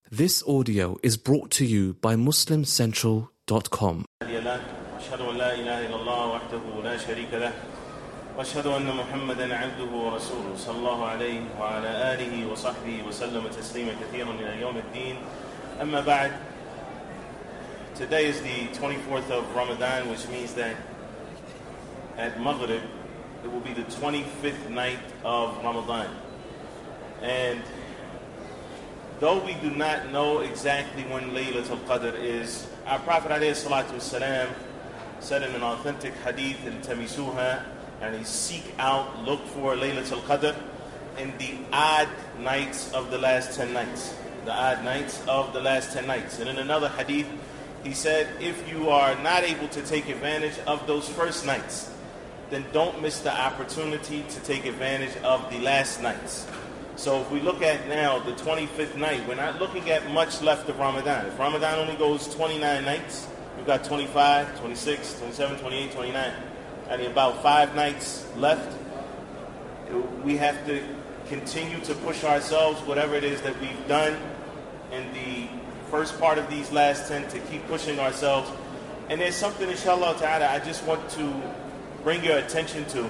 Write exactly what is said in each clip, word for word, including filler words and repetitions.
This audio is brought to you by muslim central dot com. أشهد أن لا إله إلا الله وحده لا شريك له وأشهد أن محمدا عبده ورسوله صلى الله عليه وعلى آله وصحبه وسلم تسليما كثيرا إلى يوم الدين. أما بعد, today is the twenty-fourth of Ramadan, which means that at Maghrib it will be the twenty-fifth night of Ramadan. And though we do not know exactly when Laylatul Qadr is, our Prophet ﷺ said in an authentic hadith, "Iltamisuha," and he seek out, look for Laylatul Qadr in the odd nights of the last ten nights. The odd nights of the last ten nights. And in another hadith, he said, if you are not able to take advantage of those first nights, then don't miss the opportunity to take advantage of the last nights. So if we look at now the twenty-fifth night, we're not looking at much left of Ramadan. If Ramadan only goes twenty-nine nights, we've got twenty-five, twenty-six, twenty-seven, twenty-eight, twenty-nine, and about five nights left. We have to continue to push ourselves, whatever it is that we've done in the first part of these last ten, to keep pushing ourselves. And there's something, inshallah ta'ala, I just want to bring your attention to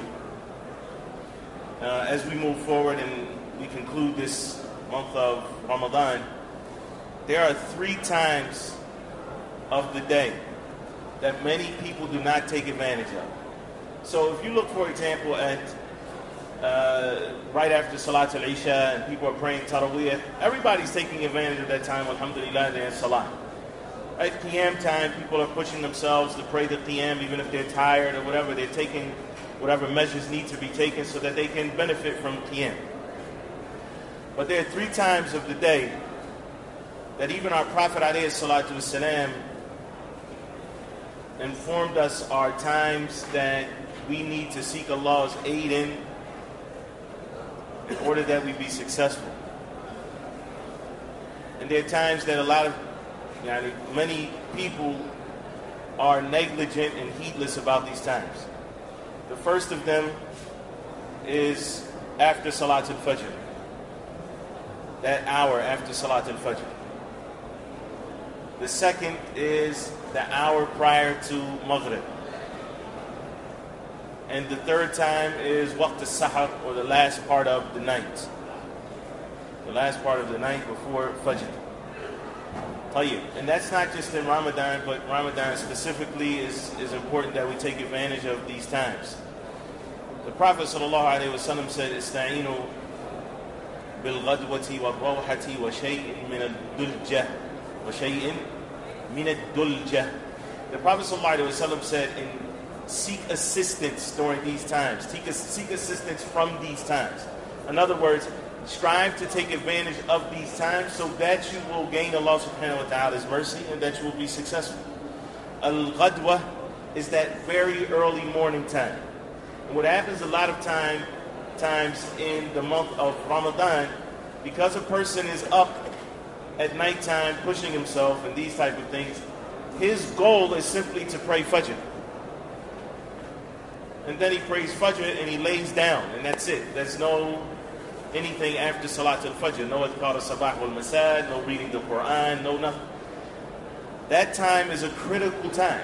uh, as we move forward and we conclude this month of Ramadan. There are three times of the day that many people do not take advantage of. So if you look, for example, at uh, right after Salat al-Isha and people are praying Taraweeh, everybody's taking advantage of that time. Alhamdulillah, they're in Salat. At Qiyam time, people are pushing themselves to pray the Qiyam, even if they're tired or whatever. They're taking whatever measures need to be taken so that they can benefit from Qiyam. But there are three times of the day that even our Prophet ﷺ informed us are times that we need to seek Allah's aid in in order that we be successful. And there are times that a lot of, yani, many people are negligent and heedless about these times. The first of them is after Salat al-Fajr. That hour after Salat al-Fajr. The second is the hour prior to Maghrib. And the third time is Waqt al-Sahar, or the last part of the night. The last part of the night before Fajr. Tayyib. And that's not just in Ramadan, but Ramadan specifically is, is important that we take advantage of these times. The Prophet ﷺ said, "Ista'inu بالغدوة والروحة وشيء من الدلجة وشيء من الدلجة." The Prophet ﷺ said, and seek assistance during these times. Seek, seek assistance from these times. In other words, strive to take advantage of these times so that you will gain Allah subhanahu wa ta'ala's mercy and that you will be successful. Al-Ghadwa is that very early morning time. And what happens a lot of time times in the month of Ramadan, because a person is up at nighttime pushing himself and these type of things, his goal is simply to pray Fajr. And then he prays Fajr and he lays down, and that's it. There's no anything after Salat al-Fajr. No adhkar al-sabah wal-masad, no reading the Quran, no nothing. That time is a critical time.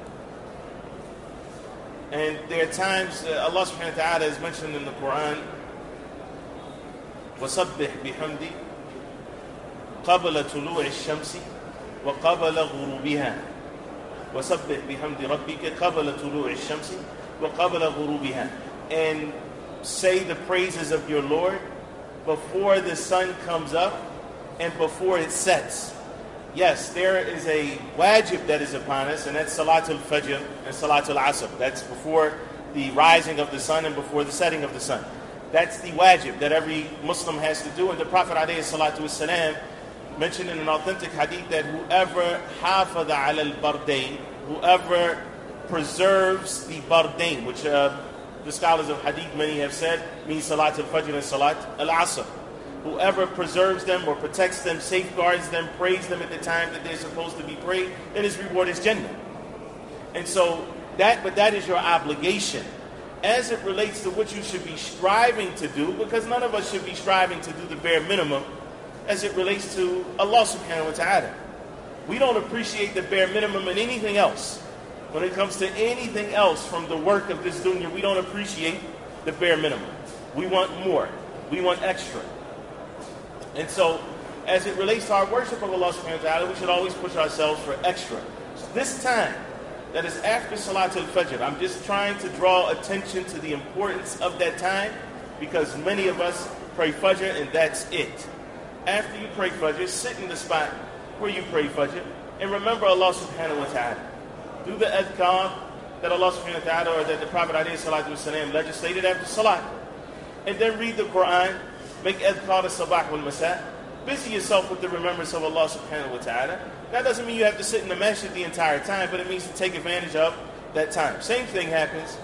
And there are times, uh, Allah subhanahu wa ta'ala has mentioned in the Quran, وَصَبِّحْ بِحَمْدِ قَبْلَ طُلُوعِ الشَّمْسِ وَقَبْلَ غُرُوبِهَا وَصَبِّحْ بِحَمْدِ رَبِّكَ قَبْلَ طُلُوعِ الشَّمْسِ وَقَبْلَ غُرُوبِهَا. And say the praises of your Lord before the sun comes up and before it sets. Yes, there is a wajib that is upon us, and that's Salat al-Fajr and Salat al-Asr. That's before the rising of the sun and before the setting of the sun. That's the wajib that every Muslim has to do. And the Prophet ﷺ mentioned in an authentic hadith that whoever hafadha ala al-bardain, whoever preserves the bardain, which uh, the scholars of hadith, many have said, means Salat al-Fajr and Salat al-Asr. Whoever preserves them or protects them, safeguards them, prays them at the time that they're supposed to be prayed, then his reward is Jannah. And so that, but that is your obligation. As it relates to what you should be striving to do, because none of us should be striving to do the bare minimum, as it relates to Allah subhanahu wa ta'ala. We don't appreciate the bare minimum in anything else. When it comes to anything else from the work of this dunya, we don't appreciate the bare minimum. We want more. We want extra. And so, as it relates to our worship of Allah subhanahu wa ta'ala, we should always push ourselves for extra. So this time, that is after Salatul Fajr, I'm just trying to draw attention to the importance of that time, because many of us pray Fajr and that's it. After you pray Fajr, sit in the spot where you pray Fajr and remember Allah subhanahu wa ta'ala. Do the adhkar that Allah subhanahu wa ta'ala or that the Prophet alayhi salatu wasalam legislated after Salat. And then read the Quran, make adhkar al-sabah wal-masa. Busy yourself with the remembrance of Allah subhanahu wa ta'ala. That doesn't mean you have to sit in the masjid the entire time, but it means to take advantage of that time. Same thing happens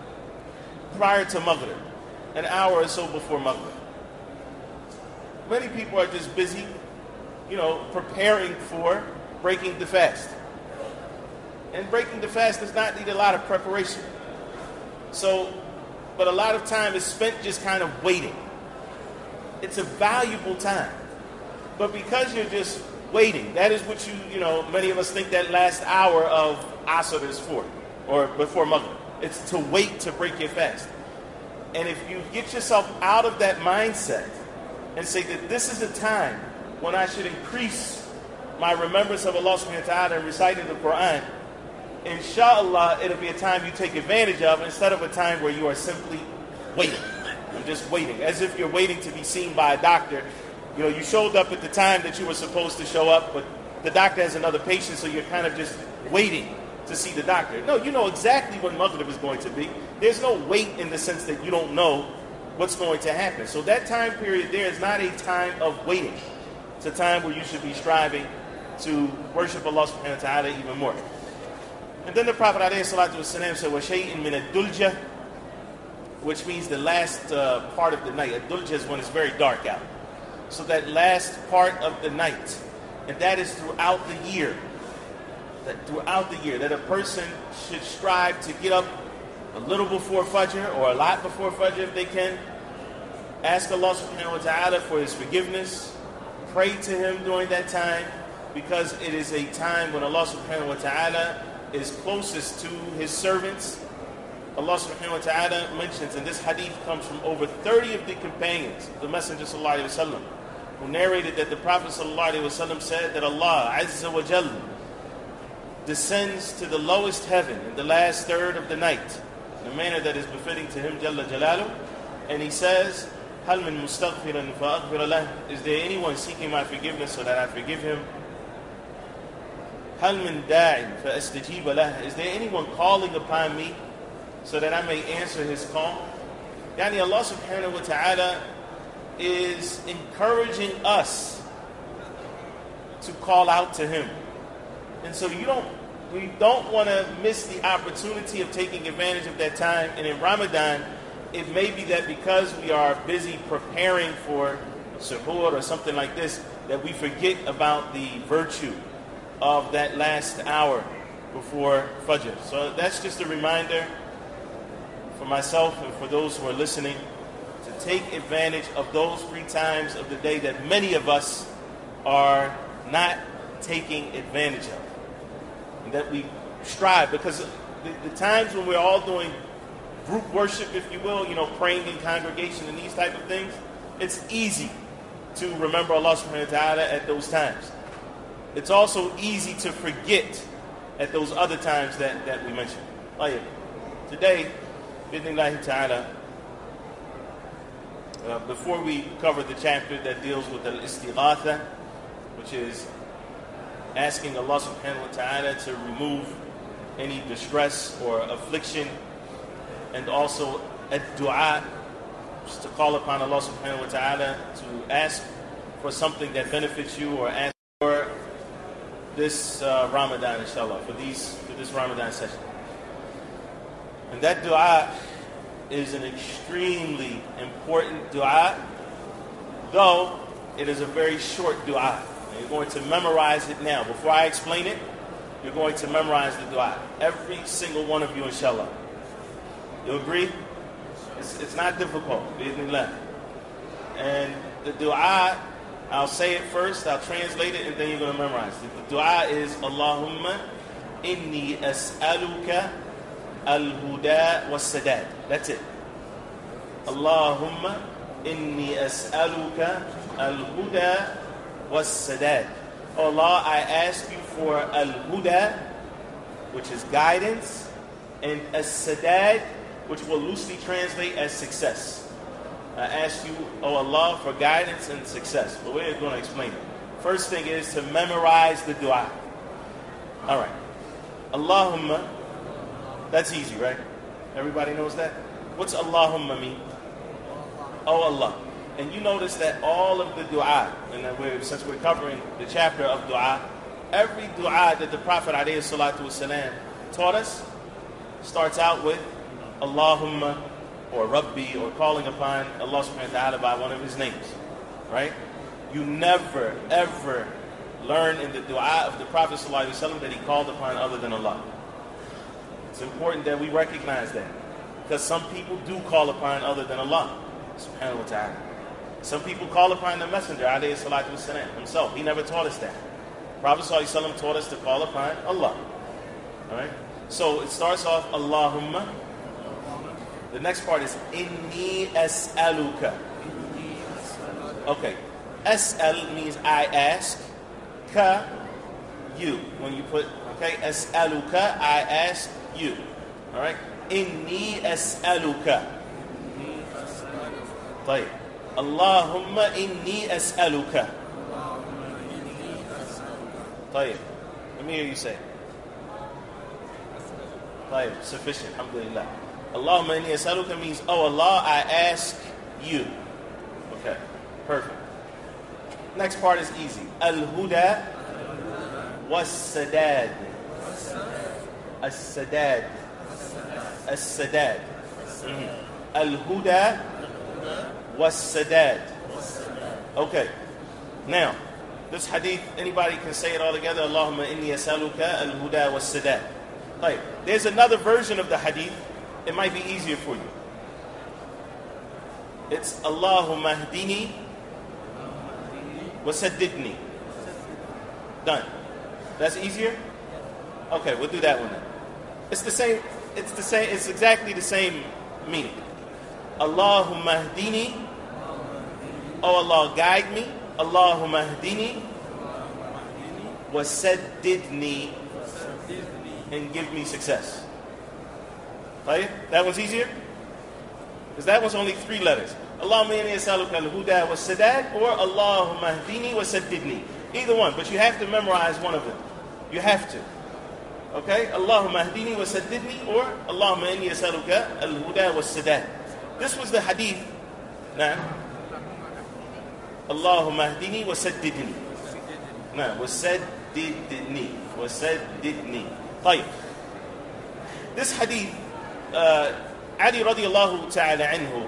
prior to Maghrib, an hour or so before Maghrib. Many people are just busy, you know, preparing for breaking the fast. And breaking the fast does not need a lot of preparation. So, but a lot of time is spent just kind of waiting. It's a valuable time. But because you're just waiting, that is what you, you know, many of us think that last hour of Asr is for, or before Maghrib. It's to wait to break your fast. And if you get yourself out of that mindset and say that this is a time when I should increase my remembrance of Allah subhanahu wa ta'ala and reciting the Quran, inshallah, it'll be a time you take advantage of instead of a time where you are simply waiting. I'm just waiting, as if you're waiting to be seen by a doctor. You know, you showed up at the time that you were supposed to show up, but the doctor has another patient, so you're kind of just waiting to see the doctor. No, you know exactly when Maghrib is going to be. There's no wait in the sense that you don't know what's going to happen. So that time period there is not a time of waiting. It's a time where you should be striving to worship Allah subhanahu wa ta'ala even more. And then the Prophet alayhi salatu wasalam said, وَشَيْءٍ مِنَ الدُّلْجَةِ, which means the last uh, part of the night. Ad-dulja is when it's very dark out. So that last part of the night, and that is throughout the year. That throughout the year, that a person should strive to get up a little before Fajr or a lot before Fajr if they can. Ask Allah subhanahu wa ta'ala for His forgiveness. Pray to Him during that time, because it is a time when Allah subhanahu wa ta'ala is closest to His servants. Allah subhanahu wa ta'ala mentions, and this hadith comes from over thirty of the companions, the Messenger sallallahu alayhi wa sallam, who narrated that the Prophet sallallahu alayhi wa sallam said that Allah azza wa jal descends to the lowest heaven in the last third of the night, in a manner that is befitting to Him jalla jalaluh, and He says, هَلْ مِن مُسْتَغْفِرًا فَأَغْفِرَ لَهُ, is there anyone seeking my forgiveness so that I forgive him? هَلْ مِن دَاعٍ فَأَسْتَجِيبَ لَهُ, is there anyone calling upon me so that I may answer his call? Yani Allah subhanahu wa ta'ala is encouraging us to call out to Him. And so you don't, we don't want to miss the opportunity of taking advantage of that time. And in Ramadan, it may be that because we are busy preparing for suhoor or something like this, that we forget about the virtue of that last hour before Fajr. So that's just a reminder for myself and for those who are listening to take advantage of those three times of the day that many of us are not taking advantage of. And that we strive, because the, the times when we're all doing group worship, if you will, you know, praying in congregation and these type of things, it's easy to remember Allah subhanahu wa ta'ala at those times. It's also easy to forget at those other times that, that we mentioned. Oh yeah. Today, Bidnillahi ta'ala, uh, before we cover the chapter that deals with al-istighatha, which is asking Allah subhanahu wa ta'ala to remove any distress or affliction, and also ad-du'a, just to call upon Allah subhanahu wa ta'ala to ask for something that benefits you, or ask for this uh, Ramadan, inshallah, for these for this Ramadan session. And that du'a is an extremely important du'a, though it is a very short du'a. And you're going to memorize it now. Before I explain it, you're going to memorize the du'a. Every single one of you, inshallah. You agree? It's, it's not difficult, bi'idhnillah. And the du'a I'll say it first, I'll translate it, and then you're going to memorize it. The dua is Allahumma inni as'aluka al-huda was-sadad. That's it. Allahumma inni as'aluka al-huda was-sadad. Oh Allah, I ask you for al-huda, which is guidance, and as-sadad, which will loosely translate as success. I ask you, oh Allah, for guidance and success. But we're going to explain it. First thing is to memorize the dua. All right. Allahumma. That's easy, right? Everybody knows that? What's Allahumma mean? Oh Allah. And you notice that all of the dua, and that we're, since we're covering the chapter of dua, every dua that the Prophet ﷺ taught us starts out with Allahumma or Rabbi, or calling upon Allah subhanahu wa ta'ala by one of his names. Right? You never, ever learn in the dua of the Prophet ﷺ that he called upon other than Allah. It's important that we recognize that. Because some people do call upon other than Allah subhanahu wa ta'ala. Some people call upon the Messenger alayhi salatu wasalam himself. He never taught us that. Prophet ﷺ taught us to call upon Allah. Alright? So it starts off Allahumma. The next part is Inni as'aluka. Okay. As'al means I ask. Ka, you. When you put, okay, as'aluka, I ask you. Alright? Inni as'aluka. طيب. Allahumma inni as'aluka. طيب. Let me hear you say. طيب. Sufficient. Alhamdulillah. Allahumma inni as'aluka means, oh Allah, I ask you. Okay. Perfect. Next part is easy. Al-huda was-sadad. As-sadad. As-sadad. Mm-hmm. Al-huda was-sadad. Okay. Now, this hadith, anybody can say it all together. Allahumma inni as'aluka al-huda was-sadad. Right. There's another version of the hadith. It might be easier for you. It's Allahumma hdini wa saddidni. Done. That's easier? Okay, we'll do that one then. It's the same, it's the same, it's exactly the same meaning. Allahumma hdini. Oh Allah, guide me. Allahumma hdini wa saddidni, and give me success. That one's easier? Because that one's only three letters. Allahumma inni as'aluka al-huda was-sadad, or Allahumma hdini wa saddidni. Either one, but you have to memorize one of them. You have to. Okay? Allahumma hdini wa saddidni, or Allahumma inni as'aluka al-huda was-sadad. This was the hadith. Now, Allahumma hdini wa saddidni. Now, wa saddidni. Wa saddidni. طيب. This hadith, Uh, Ali radiallahu ta'ala anhu.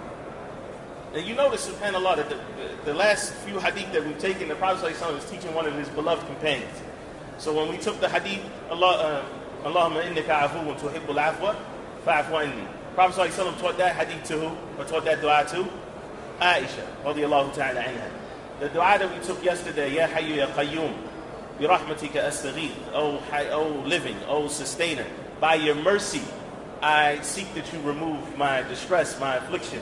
And you notice, subhanAllah, that the, the last few hadith that we've taken, the Prophet ﷺ was teaching one of his beloved companions. So when we took the hadith, Allah, uh, Allahumma innaka afuwun tuhibbul afwa fa'afu anni. Prophet ﷺ taught that hadith to who? Or taught that dua to? Aisha radiallahu ta'ala anha. The dua that we took yesterday, Ya Hayyu Ya Qayyum, bi rahmatika astaghith, O, O living, O sustainer, by your mercy I seek that you remove my distress, my affliction.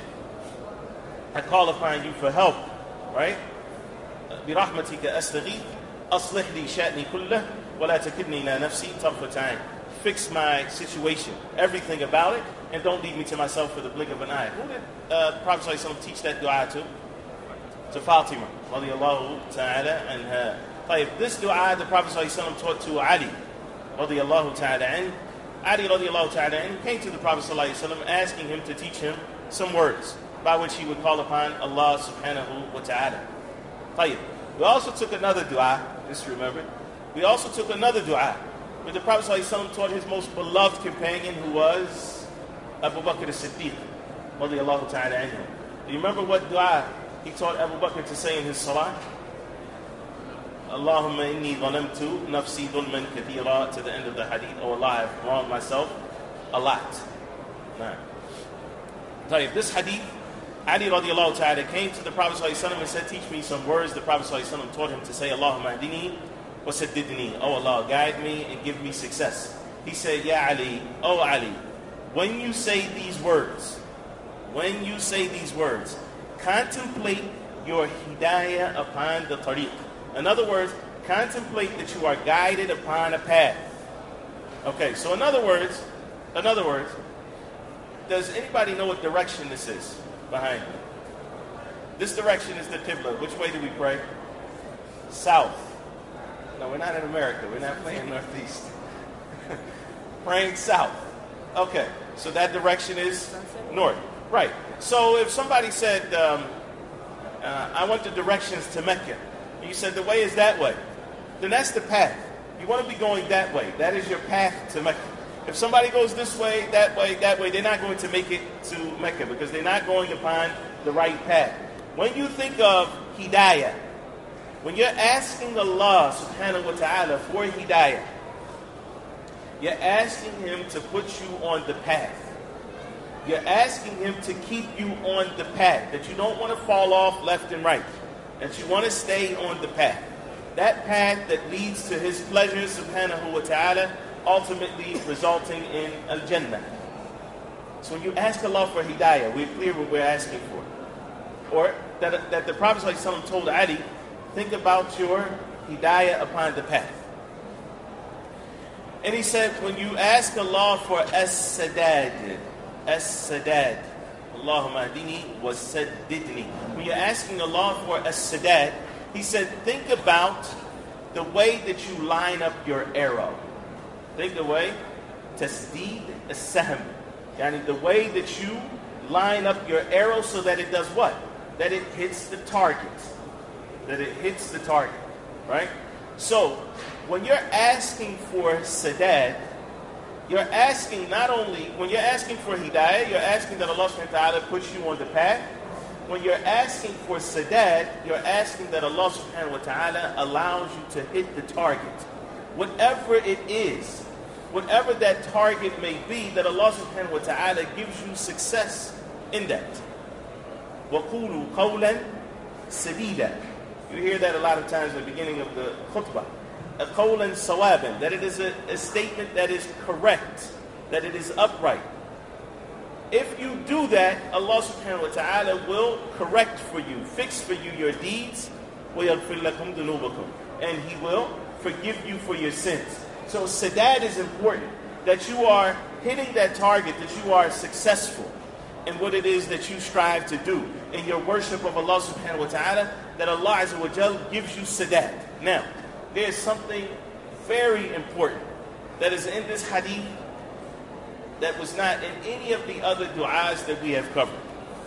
I call upon you for help, right? برحمتك أستغيث أصلح لي شأني كله ولا تكلني إلى نفسي طرفة عين. Fix my situation, everything about it, and don't leave me to myself for the blink of an eye. Who did uh, Prophet ﷺ teach that dua to? To Fatima, radiyallahu ta'ala anha. طيب, this dua the Prophet ﷺ taught to Ali, radiyallahu ta'ala anha. Ali radiallahu ta'ala and came to the Prophet sallallahu alaihi wasallam asking him to teach him some words by which he would call upon Allah subhanahu wa ta'ala. طيب. We also took another dua, just remember. We also took another dua where the Prophet sallallahu alaihi wasallam taught his most beloved companion, who was Abu Bakr as-Siddiq radiallahu ta'ala anhu. Do you remember what dua he taught Abu Bakr to say in his salah? Allahumma inni zalamtu nafsi dhulman kathira, to the end of the hadith. Oh Allah, I've wronged myself a lot. Now, tell you, this hadith Ali radiallahu ta'ala came to the Prophet sallallahu alaihi wasallam and said, teach me some words. The Prophet sallallahu alaihi wasallam taught him to say, Allahumma ahdini wa saddidni. Oh Allah, guide me and give me success. He said, Ya Ali, oh Ali, when you say these words, when you say these words, contemplate your hidayah upon the tariq. In other words, contemplate that you are guided upon a path. Okay, so in other words, in other words, does anybody know what direction this is behind me? This direction is the Qibla. Which way do we pray? South. No, we're not in America. We're not playing northeast. Praying south. Okay, so that direction is north. Right. So if somebody said, um, uh, I want the directions to Mecca, and you said the way is that way, then that's the path. You want to be going that way. That is your path to Mecca. If somebody goes this way, that way, that way, they're not going to make it to Mecca because they're not going upon the right path. When you think of hidayah, when you're asking Allah subhanahu wa ta'ala for hidayah, you're asking Him to put you on the path. You're asking Him to keep you on the path, that you don't want to fall off left and right, that you want to stay on the path. That path that leads to His pleasure subhanahu wa ta'ala, ultimately resulting in al-Jannah. So when you ask Allah for hidayah, we're clear what we're asking for. Or that, that the Prophet ﷺ told Ali, think about your hidayah upon the path. And he said, when you ask Allah for as-sadad, as-sadad, Allahumma ahdini wa saddidni. When you're asking Allah for as-sadad, he said, think about the way that you line up your arrow. Think the way, tasdeed as-sahm. Yani the way that you line up your arrow so that it does what? That it hits the target. That it hits the target, right? So, when you're asking for sadad, you're asking not only, when you're asking for hidayah, you're asking that Allah subhanahu wa ta'ala puts you on the path. When you're asking for sadad, you're asking that Allah subhanahu wa ta'ala allows you to hit the target. Whatever it is, whatever that target may be, that Allah subhanahu wa ta'ala gives you success in that. وَقُولُوا قَوْلًا سَدِيدًا. You hear that a lot of times at the beginning of the khutbah. A qawlan sawaban, that it is a, a statement that is correct, that it is upright. If you do that, Allah subhanahu wa ta'ala will correct for you, fix for you your deeds, وَيَغْفِرْ لَكُمْ ذُنُوبَكُمْ, and He will forgive you for your sins. So sadad is important, that you are hitting that target, that you are successful in what it is that you strive to do, in your worship of Allah subhanahu wa ta'ala, that Allah azza wa jal gives you sadad. Now, there's something very important that is in this hadith that was not in any of the other du'as that we have covered.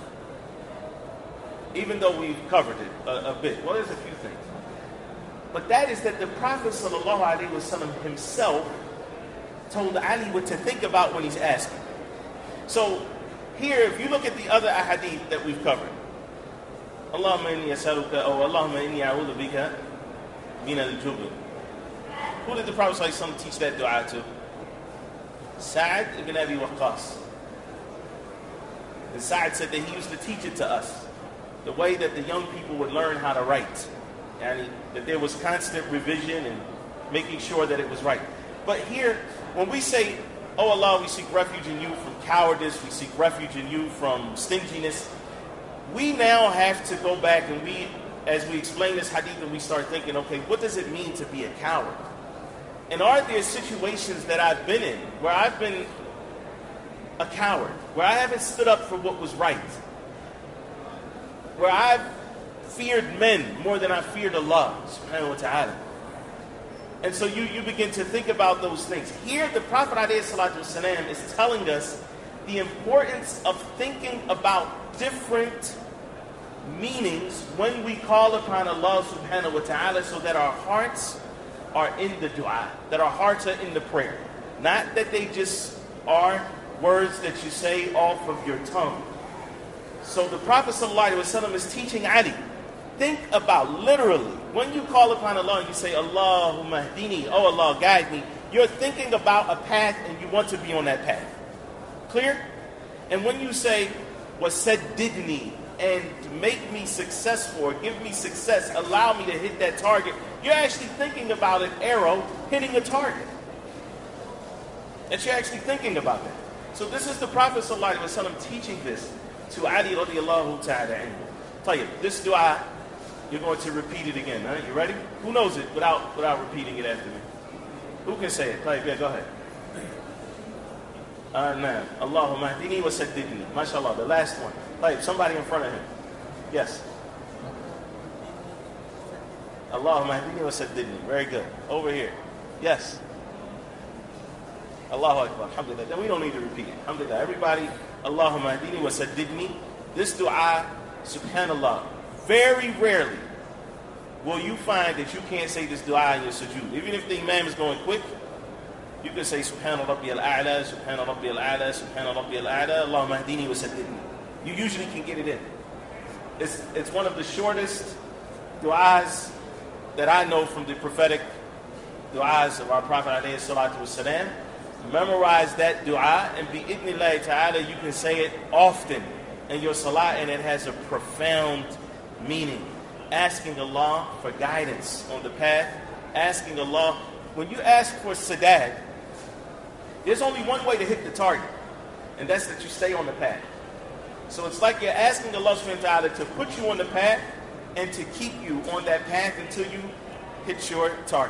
Even though we've covered it a, a bit. Well, there's a few things. But that is that the Prophet sallallahu alaihi wasallam himself told Ali what to think about when he's asking. So here, if you look at the other ahadith that we've covered, Allahumma inni as'aluka, or Allahumma inni a'udhu bika min al-jubn. Who did the Prophet sallallahu alaihi wasallam teach that dua to? Sa'ad ibn Abi Waqqas. And Sa'ad said that he used to teach it to us, the way that the young people would learn how to write. And that there was constant revision and making sure that it was right. But here, when we say, oh Allah, we seek refuge in you from cowardice, we seek refuge in you from stinginess, we now have to go back and we, as we explain this hadith, and we start thinking, okay, what does it mean to be a coward? And are there situations that I've been in where I've been a coward, where I haven't stood up for what was right, where I've feared men more than I feared Allah subhanahu wa ta'ala? And so you, you begin to think about those things. Here the Prophet ﷺ is telling us the importance of thinking about different meanings when we call upon Allah subhanahu wa ta'ala, so that our hearts are in the dua, that our hearts are in the prayer. Not that they just are words that you say off of your tongue. So the Prophet ﷺ is teaching Ali, think about literally, when you call upon Allah and you say, Allahumma hdini, oh Allah, guide me, you're thinking about a path and you want to be on that path. Clear? And when you say, wasaddidni, and make me successful or give me success, allow me to hit that target, you're actually thinking about an arrow hitting a target. That you're actually thinking about that. So this is the Prophet ﷺ teaching this to Ali radiallahu ta'ala anhu. Tayyib, this dua, you're going to repeat it again. Huh? You ready? Who knows it without without repeating it after me? Who can say it? Tayyib, yeah, go ahead. Uh, nah. Allahumma hdini wa saddidni. MashaAllah, the last one. Tayyib, somebody in front of him. Yes. Allahumma hdini wa saddidni. Very good. Over here. Yes. Allahu Akbar. Alhamdulillah. Then we don't need to repeat it. Alhamdulillah. Everybody, Allahumma hdini wa saddidni. This dua, subhanallah, very rarely will you find that you can't say this dua in your sujood. Even if the imam is going quick, you can say Subhana Rabbi al-A'la, Subhana Rabbi al-A'la, Subhana Rabbi al-A'la, Allahumma hdini wa saddidni. You usually can get it in. It's, it's one of the shortest du'as that I know from the prophetic du'as of our Prophet alayhi salatu wasalam. Memorize that du'a, and bi-idhnillahi ta'ala, you can say it often in your salah, and it has a profound meaning. Asking Allah for guidance on the path. Asking Allah, when you ask for sadad, there's only one way to hit the target, and that's that you stay on the path. So it's like you're asking Allah subhanahu wa ta'ala to put you on the path and to keep you on that path until you hit your target.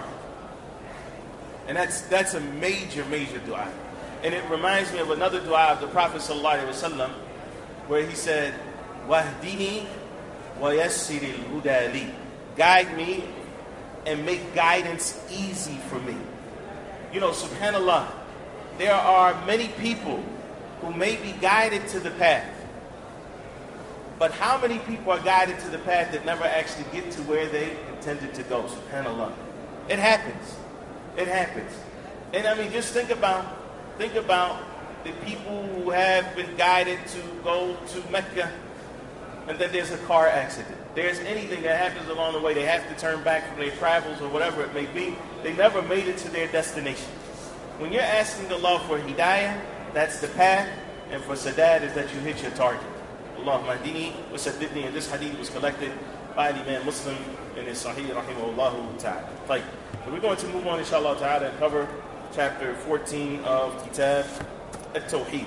And that's that's a major, major dua. And it reminds me of another dua of the Prophet sallallahu alaihi wasallam, where he said, "Wahdini wa yassiril huda li." Guide me and make guidance easy for me. You know, subhanallah, there are many people who may be guided to the path. But how many people are guided to the path that never actually get to where they intended to go? SubhanAllah. It happens. It happens. And I mean, just think about, think about the people who have been guided to go to Mecca, and then there's a car accident. There's anything that happens along the way. They have to turn back from their travels or whatever it may be. They never made it to their destination. When you're asking Allah for hidayah, that's the path, and for sadad is that you hit your target. Allahumma hdini wa saddidni. And this hadith was collected by the Imam Muslim in his Sahih rahimahullah ta'ala. Like, we're going to move on inshallah ta'ala and cover chapter fourteen of Kitab At-Tawheed.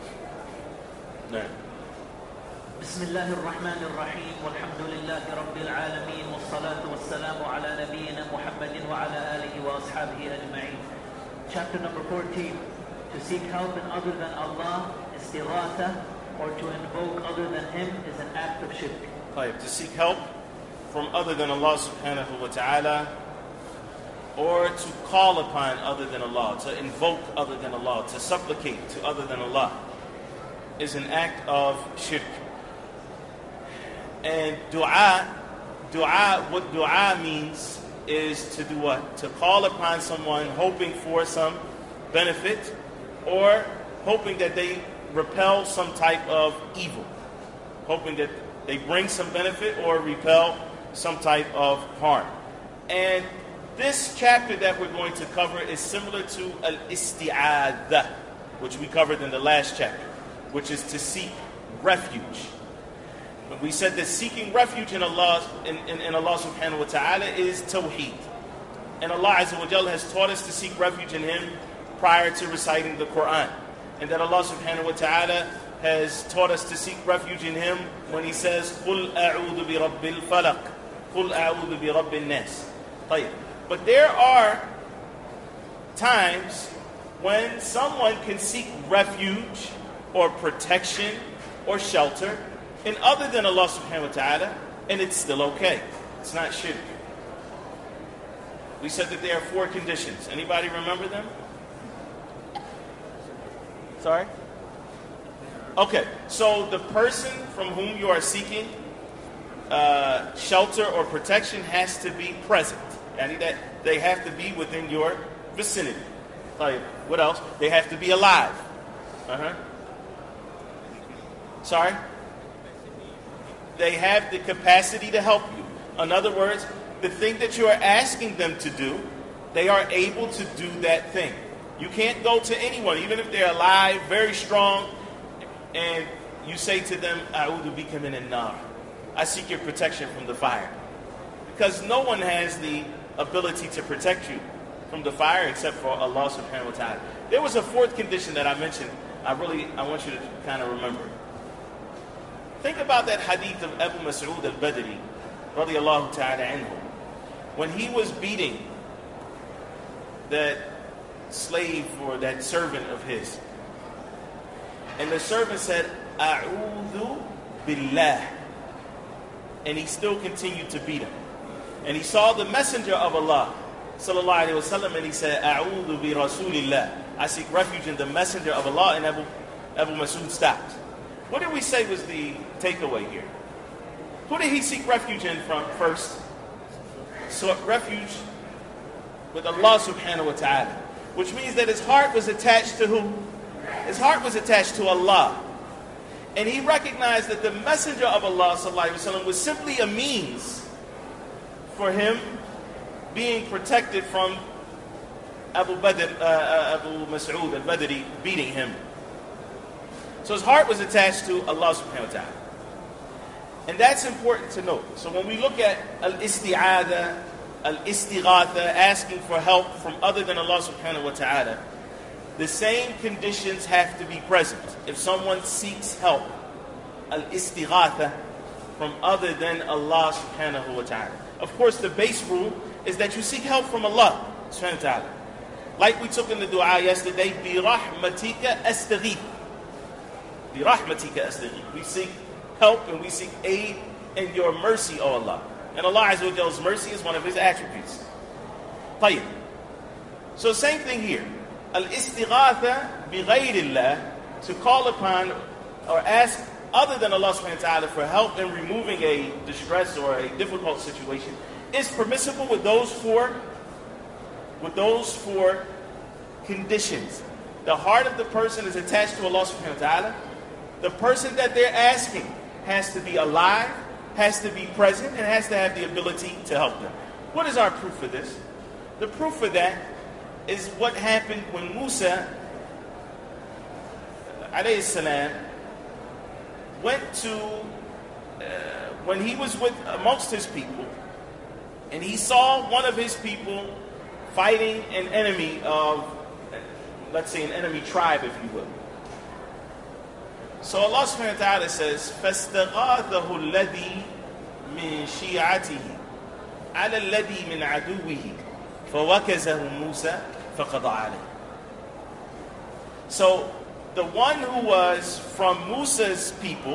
Now. بسم الله الرحمن الرحيم والحمد لله رب العالمين والصلاة والسلام على نبينا محمد وعلى آله وأصحابه أجمعين. Chapter number fourteen. To seek help in other than Allah, istighatha, or to invoke other than Him, is an act of shirk. Right, to seek help from other than Allah subhanahu wa ta'ala, or to call upon other than Allah, to invoke other than Allah, to supplicate to other than Allah, is an act of shirk. And dua, dua, what dua means is to do what? To call upon someone hoping for some benefit, or hoping that they repel some type of evil. Hoping that they bring some benefit or repel some type of harm. And this chapter that we're going to cover is similar to al-isti'adha, which we covered in the last chapter, which is to seek refuge. We said that seeking refuge in Allah, in, in, in Allah subhanahu wa ta'ala is tawheed. And Allah Azza wa Jalla has taught us to seek refuge in Him prior to reciting the Quran. And that Allah subhanahu wa ta'ala has taught us to seek refuge in Him when He says, قُلْ أَعُوذُ بِرَبِّ الْفَلَقِ قُلْ أَعُوذُ بِرَبِّ النَّاسِ. But there are times when someone can seek refuge or protection or shelter in other than Allah subhanahu wa ta'ala, and it's still okay. It's not shirk. We said that there are four conditions. Anybody remember them? Sorry? Okay, so the person from whom you are seeking uh, shelter or protection has to be present. And that they have to be within your vicinity. What else? They have to be alive. Uh-huh. Sorry? They have the capacity to help you. In other words, the thing that you are asking them to do, they are able to do that thing. You can't go to anyone, even if they're alive, very strong, and you say to them, A'udhu bika min an-nar. I seek your protection from the fire. Because no one has the ability to protect you from the fire except for Allah subhanahu wa ta'ala. There was a fourth condition that I mentioned. I really, I want you to kind of remember. Think about that hadith of Abu Mas'ud al-Badri, radiyallahu ta'ala anhu. When he was beating that slave or that servant of his. And the servant said, A'udhu billah. And he still continued to beat him. And he saw the messenger of Allah, sallallahu alayhi wa sallam, and he said, A'udhu bi rasulillah. I seek refuge in the messenger of Allah, and Abu, Abu Mas'ud stopped. What did we say was the takeaway here? Who did he seek refuge in from first? Sought refuge with Allah subhanahu wa ta'ala. Which means that his heart was attached to who? His heart was attached to Allah. And he recognized that the messenger of Allah sallallahu alayhi wa sallam was simply a means for him being protected from Abu Badr, uh, Abu Mas'ud al-Badri beating him. So his heart was attached to Allah subhanahu wa ta'ala. And that's important to note. So when we look at al-isti'adha, al-istighatha, asking for help from other than Allah subhanahu wa ta'ala, the same conditions have to be present. If someone seeks help, al-istighatha, from other than Allah subhanahu wa ta'ala. Of course, the base rule is that you seek help from Allah subhanahu wa ta'ala. Like we took in the dua yesterday, bi rahmatika astaghith. Bi rahmatika astaghith. We seek help and we seek aid in your mercy, O Allah. And Allah Azza wa Jalla's mercy is one of His attributes. طيب. So same thing here. Al-istighatha bi ghayrillah, to call upon or ask other than Allah subhanahu wa ta'ala for help in removing a distress or a difficult situation, is permissible with those four with those four conditions. The heart of the person is attached to Allah subhanahu wa ta'ala. The person that they're asking has to be alive, has to be present, and has to have the ability to help them. What is our proof for this? The proof for that is what happened when Musa alayhi salam went to, uh, when he was with amongst his people, and he saw one of his people fighting an enemy of, let's say, an enemy tribe, if you will. So Allah subhanahu wa ta'ala says, فَاسْتَغَاثَهُ الَّذِي مِنْ شِيعَتِهِ عَلَى الَّذِي مِنْ عَدُوِّهِ فَوَكَزَهُ مُوسَى فَقَضَى عَلَيْهِ. So, the one who was from Musa's people,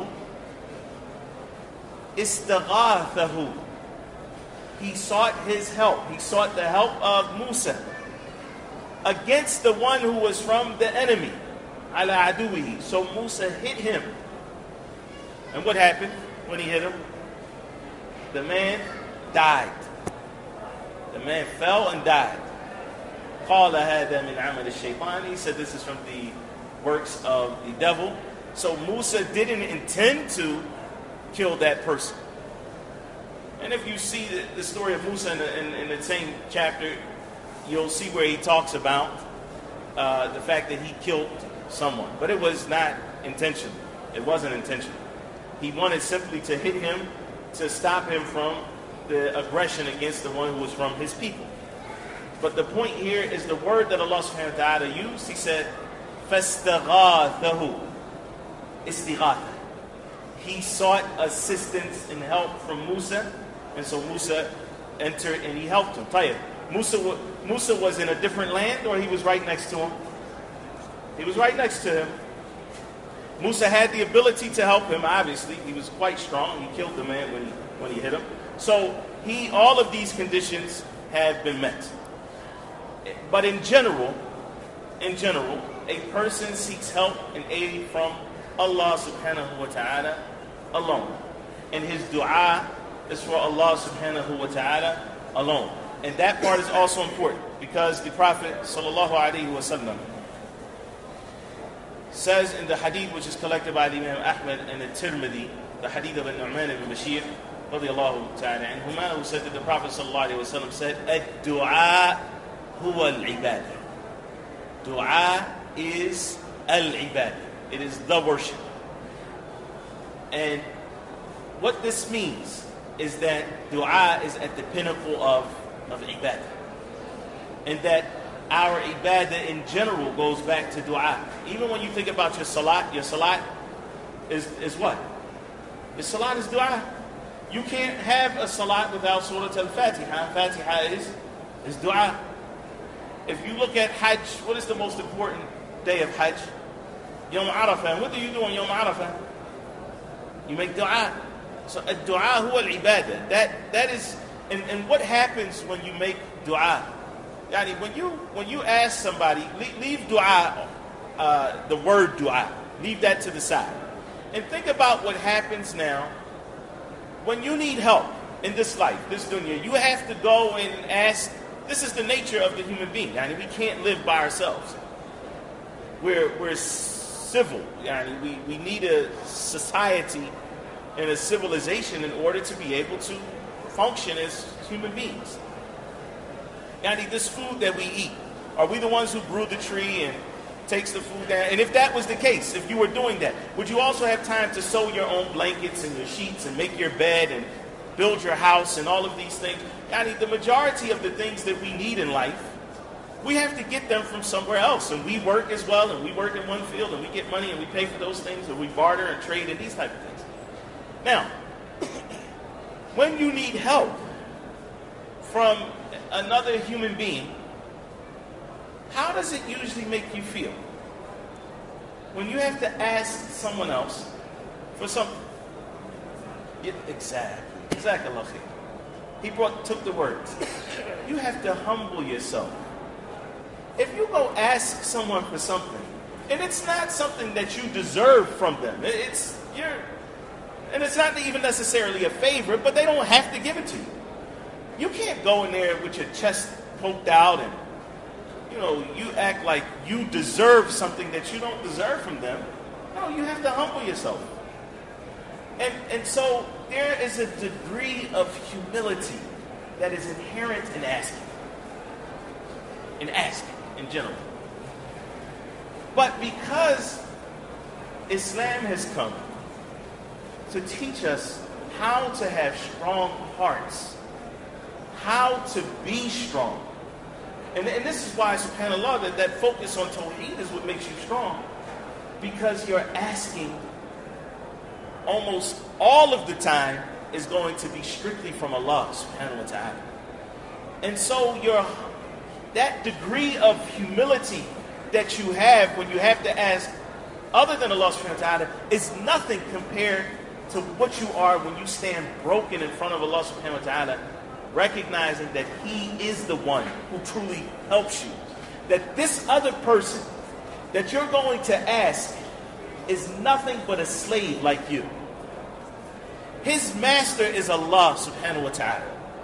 استغاثه, he sought his help. He sought the help of Musa against the one who was from the enemy. Ala aduwihi. So Musa hit him. And what happened when he hit him? The man died. The man fell and died. قال هذا من عمل الشيطان. He said this is from the works of the devil. So Musa didn't intend to kill that person. And if you see the, the story of Musa in the, in, in the same chapter, you'll see where he talks about uh, the fact that he killed someone. But it was not intentional. It wasn't intentional. He wanted simply to hit him to stop him from the aggression against the one who was from his people. But the point here is the word that Allah subhanahu wa ta'ala used. He said, فَاسْتَغَاثَهُ istighatha. He sought assistance and help from Musa, and so Musa entered and he helped him. Tayyib. Musa, Musa was in a different land, or he was right next to him? He was right next to him. Musa had the ability to help him, obviously. He was quite strong. He killed the man when he, when he hit him. So he, all of these conditions have been met. But in general, in general, a person seeks help and aid from Allah subhanahu wa ta'ala alone. And his dua is for Allah subhanahu wa ta'ala alone. And that part is also important because the Prophet sallallahu alayhi wa sallam says in the hadith which is collected by the Imam Ahmad and the Tirmidhi, the hadith of Nu'man ibn Bashir radiyallahu ta'ala anhuma, who said that the Prophet sallallahu alayhi wa sallam said, ad-du'a huwa al-ibadah. Dua is al-ibadah. It is the worship. And what this means is that dua is at the pinnacle of, of ibadah. And that our ibadah in general goes back to dua. Even when you think about your salat, your salat is, is what? Your salat is dua. You can't have a salat without Surah Al-Fatiha. Fatiha is, is dua. If you look at Hajj, what is the most important day of Hajj? Yawm Arafah. And what do you do on Yawm Arafah? You make dua. So a dua huwa al-ibadah. That, that is, and, and what happens when you make dua? Yani when you when you ask somebody, leave, leave dua, uh, the word dua, leave that to the side. And think about what happens now when you need help in this life, this dunya. You have to go and ask. This is the nature of the human being. Yani we can't live by ourselves. We're we're civil. Yani we, we need a society and a civilization in order to be able to function as human beings. Yani this food that we eat, are we the ones who grew the tree and takes the food down? And if that was the case, if you were doing that, would you also have time to sew your own blankets and your sheets and make your bed and build your house and all of these things? Yani the majority of the things that we need in life, we have to get them from somewhere else. And we work as well, and we work in one field, and we get money and we pay for those things, and we barter and trade and these type of things. Now, when you need help from another human being, how does it usually make you feel? When you have to ask someone else for something. Yeah, exactly. Exactly. He brought took the words. You have to humble yourself. If you go ask someone for something, and it's not something that you deserve from them, it's you're, and it's not even necessarily a favor, but they don't have to give it to you. You can't go in there with your chest poked out and, you know, you act like you deserve something that you don't deserve from them. No, you have to humble yourself. And and so there is a degree of humility that is inherent in asking. In asking, in general. But because Islam has come to teach us how to have strong hearts, how to be strong. And, and this is why, subhanAllah, that, that focus on Tawheed is what makes you strong. Because you're asking almost all of the time is going to be strictly from Allah, subhanahu wa ta'ala. And so your that degree of humility that you have when you have to ask other than Allah subhanahu wa ta'ala is nothing compared to what you are when you stand broken in front of Allah subhanahu wa ta'ala, recognizing that He is the one who truly helps you. That this other person that you're going to ask is nothing but a slave like you. His master is Allah subhanahu wa ta'ala.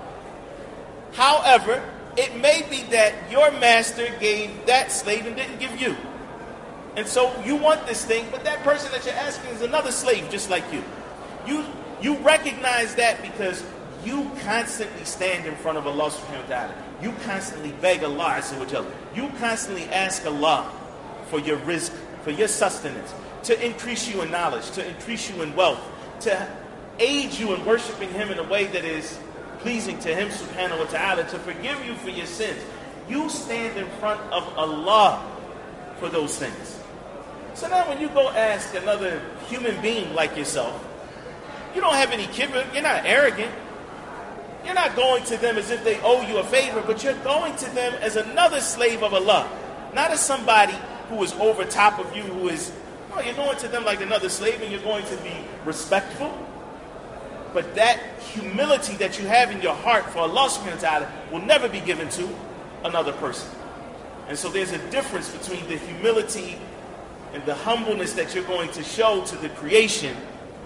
However, it may be that your master gave that slave and didn't give you. And so you want this thing, but that person that you're asking is another slave just like you. You you recognize that because you constantly stand in front of Allah subhanahu wa ta'ala. You constantly beg Allah azza wa jalla. You constantly ask Allah for your rizq, for your sustenance, to increase you in knowledge, to increase you in wealth, to aid you in worshiping Him in a way that is pleasing to Him subhanahu wa ta'ala, to forgive you for your sins. You stand in front of Allah for those things. So now when you go ask another human being like yourself, you don't have any kibr, you're not arrogant. You're not going to them as if they owe you a favor, but you're going to them as another slave of Allah. Not as somebody who is over top of you, who is, no, you're going to them like another slave and you're going to be respectful. But that humility that you have in your heart for Allah subhanahu wa ta'ala will never be given to another person. And so there's a difference between the humility and the humbleness that you're going to show to the creation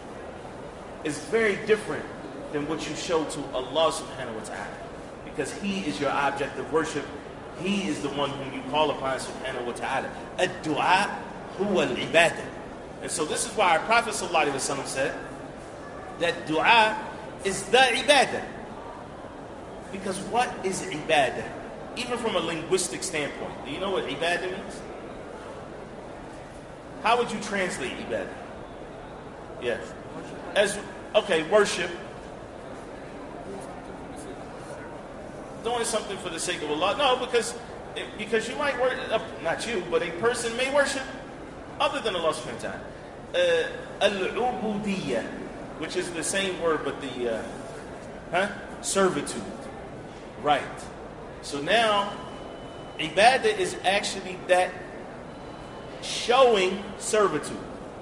is very different than what you show to Allah subhanahu wa ta'ala. Because He is your object of worship. He is the one whom you call upon subhanahu wa ta'ala. Ad-du'a huwa al-ibadah. And so this is why our Prophet sallallahu alaihi wasallam said that dua is the ibadah. Because what is ibadah? Even from a linguistic standpoint, do you know what ibadah means? How would you translate ibadah? Yes. As okay, worship. Doing something for the sake of Allah. No, because because you might worship, uh, not you, but a person may worship other than Allah subhanahu wa ta'ala. Al-ubudiyya, which is the same word, but the uh, huh? servitude. Right. So now, ibadah is actually that showing servitude.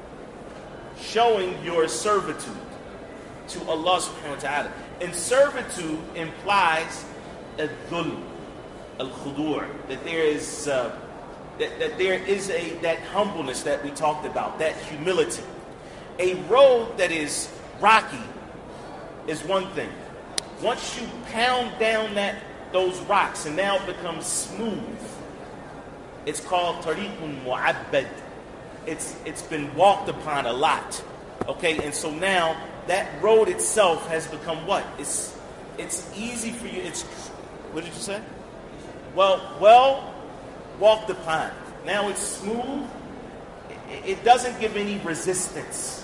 Showing your servitude to Allah subhanahu wa ta'ala. And servitude implies al-dhul, al-khudu', that there is uh, that, that there is a that humbleness that we talked about, that humility. A road that is rocky is one thing. Once you pound down that those rocks and now it becomes smooth, it's called tariqun mu'abbad. It's it's been walked upon a lot. Okay, and so now that road itself has become what? It's it's easy for you. It's what did you say? Well, well walked upon. Now it's smooth. It, it doesn't give any resistance.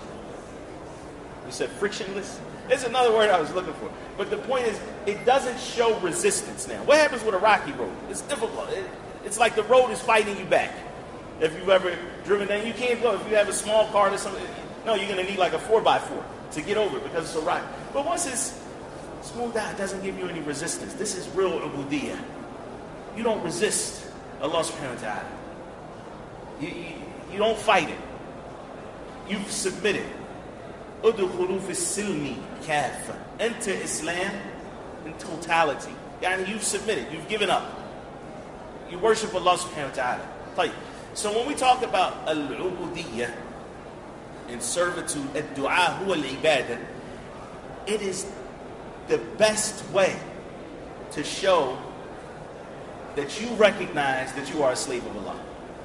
You said frictionless? There's another word I was looking for. But the point is, it doesn't show resistance now. What happens with a rocky road? It's difficult. It, it's like the road is fighting you back. If you've ever driven down, you can't go. If you have a small car or something, no, you're going to need like a four by four to get over it because it's so rocky. But once it's smoothed out, it doesn't give you any resistance. This is real ubudiyah. You don't resist Allah subhanahu wa ta'ala. You, you, you don't fight it. You've submitted. Udkhulu fi silmi kafa. Enter Islam in totality. Yani you've submitted. You've given up. You worship Allah subhanahu wa ta'ala. So when we talk about al-ubudiyyah and servitude, ad-du'a huwa al-ibadah, it is the best way to show that you recognize that you are a slave of Allah.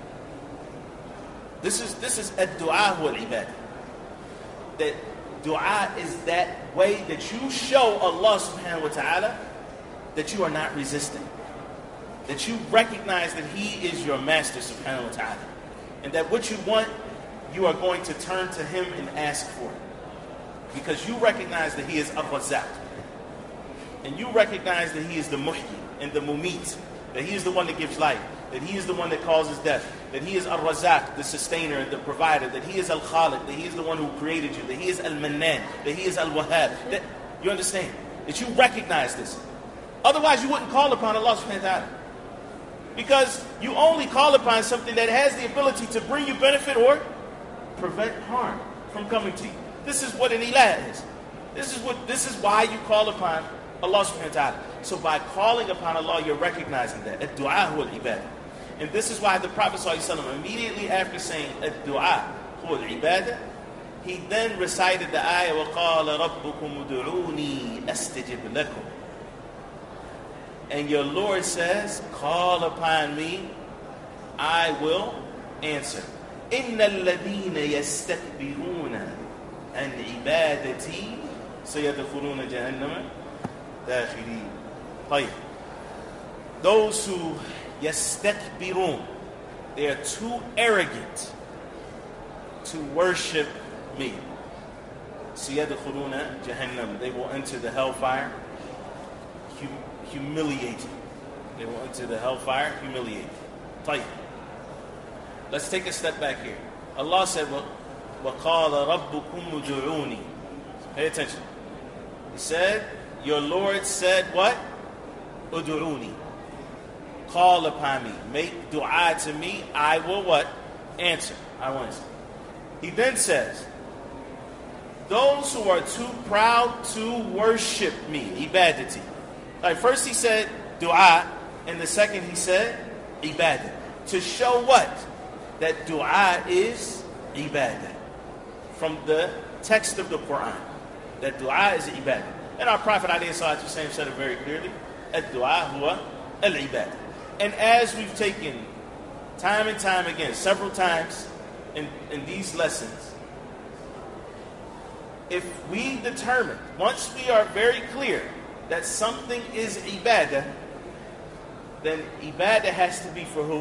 This is this is ad-du'a huwa al-ibadah. That dua is that way that you show Allah subhanahu wa ta'ala that you are not resisting. That you recognize that He is your master subhanahu wa ta'ala. And that what you want, you are going to turn to Him and ask for it. Because you recognize that He is Ar-Razzaq. And you recognize that He is the Muhyi and the Mumit. That He is the one that gives life. That He is the one that causes death. That He is Ar-Razzaq, the sustainer and the provider. That He is Al-Khaliq. That He is the one who created you. That He is Al-Mannan. That He is Al-Wahhab. That, you understand? That you recognize this. Otherwise you wouldn't call upon Allah subhanahu wa ta'ala. Because you only call upon something that has the ability to bring you benefit or prevent harm from coming to you. This is what an ilah is. This is what. This is why you call upon Allah subhanahu wa ta'ala. So by calling upon Allah, you're recognizing that. Ad-du'a huwa al-ibadah. And this is why the Prophet ﷺ, immediately after saying ad-du'a huwa al-ibadah, he then recited the ayah, وَقَالَ رَبُّكُمُ دُعُونِي أَسْتَجِبْ لَكُمْ. And your Lord says, call upon me, I will answer. إِنَّ الَّذِينَ يَسْتَكْبِرُونَ عَنْ عِبَادَتِي سَيَدْخُلُونَ جَهَنَّمَ دَاخِرِينَ. طيب. Those who يَسْتَكْبِرُونَ, they are too arrogant to worship me. سَيَدْخُلُونَ جَهَنَّمَ, they will enter the hellfire. Humiliated. They will enter the hellfire humiliated. طيب. Let's take a step back here. Allah said, وَقَالَ رَبُّكُمُ دُعُونِي. Pay attention. He said, your Lord said what? Udu'uni. Call upon me. Make dua to me. I will what? Answer. I will answer. He then says, those who are too proud to worship me, ibadati. Right, first he said dua, and the second he said ibadah. To show what? That dua is ibadah. From the text of the Quran. That dua is ibadah. And our Prophet ﷺ said it very clearly. Ad-dua huwa al-ibadah. And as we've taken time and time again, several times in, in these lessons, if we determine, once we are very clear that something is ibadah, then ibadah has to be for who?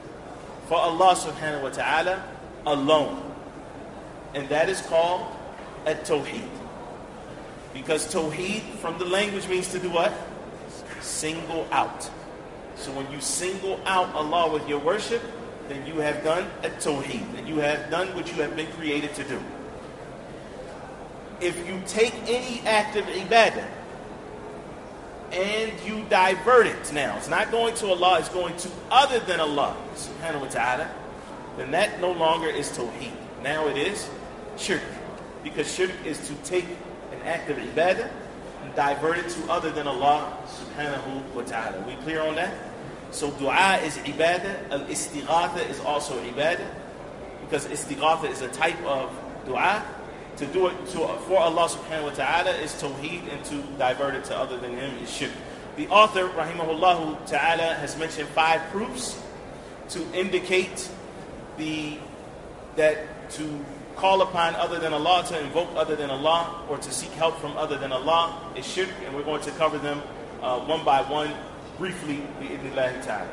For Allah subhanahu wa ta'ala alone. And that is called at-tawheed. Because tawheed from the language means to do what? Single out. So when you single out Allah with your worship, then you have done at-tawheed. And you have done what you have been created to do. If you take any act of ibadah and you divert it now, it's not going to Allah, it's going to other than Allah, subhanahu wa ta'ala, then that no longer is tawheed. Now it is shirk. Because shirk is to take an act of ibadah and divert it to other than Allah, subhanahu wa ta'ala. We clear on that? So dua is ibadah, al-istighatha is also ibadah, because istighatha is a type of dua. To do it to, for Allah subhanahu wa ta'ala is tawheed, and to divert it to other than Him is shirk. The author, rahimahullah ta'ala, has mentioned five proofs to indicate the that to call upon other than Allah, to invoke other than Allah, or to seek help from other than Allah is shirk, and we're going to cover them uh, one by one, briefly, bi'idhnillahi ta'ala.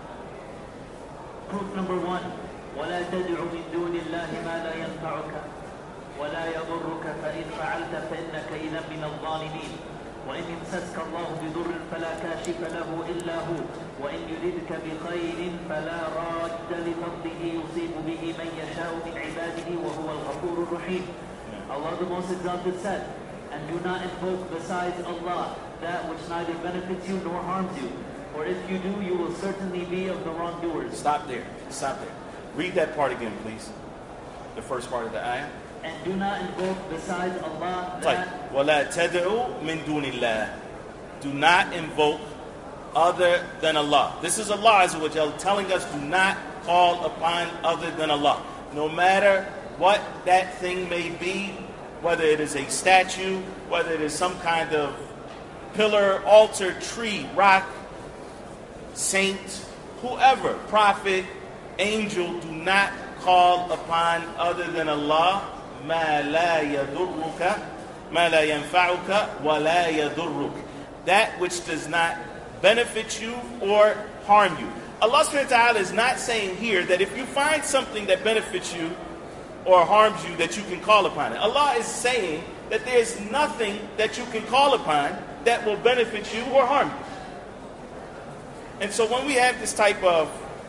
Proof number one, وَلَا تَدْعُ مِن دُونِ اللَّهِ مَا لَا يَنْفَعُكَ وَلَا يَضُرُّكَ فَإِنْ فَعَلْتَ فَإِنَّكَ إِذًا مِنَ الظَّالِمِينَ وَإِنْ يَمْسَسْكَ اللَّهُ بِضُرٍّ فَلَا كَاشِفَ لَهُ إِلَّا هُوَ وَإِنْ يُرِدْكَ بِخَيْرٍ فَلَا رَادَّ لِفَضْلِهِ يُصِيبُ بِهِ مَنْ يَشَاءُ مِنْ عِبَادِهِ وَهُوَ الْغَفُورُ الرَّحِيمُ. Allah the Most Exalted said, and do not invoke besides Allah that which neither benefits you nor harms you, for if you do, you will certainly be of the wrongdoers. Stop there. Stop there. Read that part again, please. The first part of the ayah. And do not invoke besides Allah that... وَلَا تَدْعُوا مِن دُونِ اللَّهِ. Do not invoke other than Allah. This is Allah Azza wa Jal telling us, do not call upon other than Allah. No matter what that thing may be, whether it is a statue, whether it is some kind of pillar, altar, tree, rock, saint, whoever, prophet, angel, do not call upon other than Allah. مَا لَا يَضُرُّكَ مَا لَا يَنْفَعُكَ وَلَا يَضُرُّكَ. That which does not benefit you or harm you. Allah subhanahu wa ta'ala is not saying here that if you find something that benefits you or harms you, that you can call upon it. Allah is saying that there's nothing that you can call upon that will benefit you or harm you. And so when we have this type of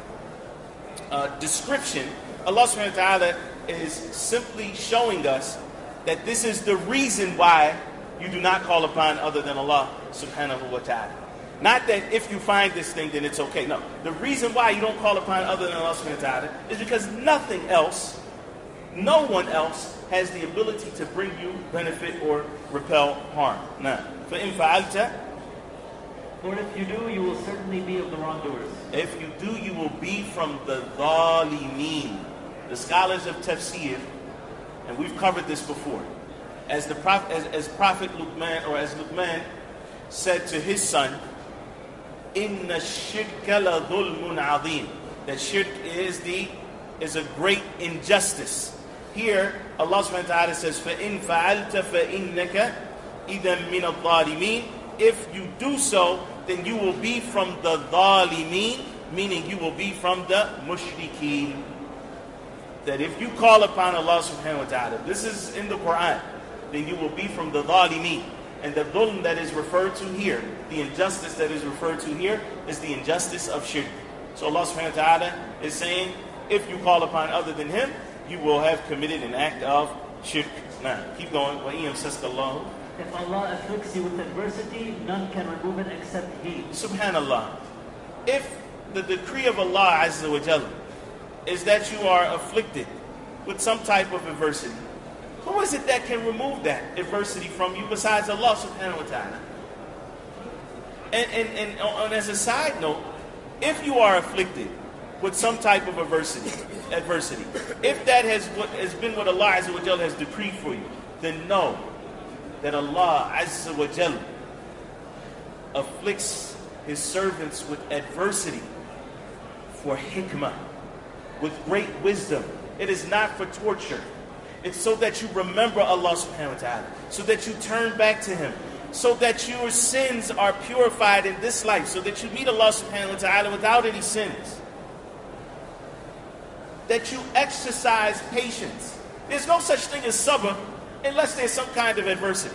uh, description, Allah subhanahu wa ta'ala is simply showing us that this is the reason why you do not call upon other than Allah subhanahu wa ta'ala. Not that if you find this thing, then it's okay. No. The reason why you don't call upon other than Allah subhanahu wa ta'ala is because nothing else, no one else has the ability to bring you benefit or repel harm. Now, فَإِن فَعَلْتَ, or if you do, you will certainly be of the wrongdoers. If you do, you will be from the ظَالِمِينَ. The scholars of tafsir, and we've covered this before, as the prophet, as, as Prophet Luqman, or as Luqman said to his son, "Inna shirka la dhulmun azim." That shirk is the is a great injustice. Here, Allah subhanahu wa ta'ala says, فَإِن فَعَلْتَ فَإِنَّكَ إِذًا مِنَ الظَّالِمِينَ. If you do so, then you will be from the ظالمين, meaning you will be from the mushrikeen. That if you call upon Allah subhanahu wa ta'ala, this is in the Quran, then you will be from the ظالمين. And the dhulm that is referred to here, the injustice that is referred to here, is the injustice of shirk. So Allah subhanahu wa ta'ala is saying, if you call upon other than Him, you will have committed an act of shirk. Now, keep going. وَإِن يَمْسَسْكَ اللَّهُ. If Allah afflicts you with adversity, none can remove it except He. Subhanallah. If the decree of Allah Azza wa Jalla is that you are afflicted with some type of adversity, who is it that can remove that adversity from you besides Allah subhanahu wa ta'ala? And, and, and, and as a side note, if you are afflicted with some type of adversity, adversity, if that has what has been what Allah Azza wa Jalla has decreed for you, then know that Allah Azza wa Jalla afflicts His servants with adversity for hikmah, with great wisdom. It is not for torture. It's so that you remember Allah subhanahu wa ta'ala, so that you turn back to Him, so that your sins are purified in this life, so that you meet Allah subhanahu wa ta'ala without any sins. That you exercise patience. There's no such thing as sabr unless there's some kind of adversity.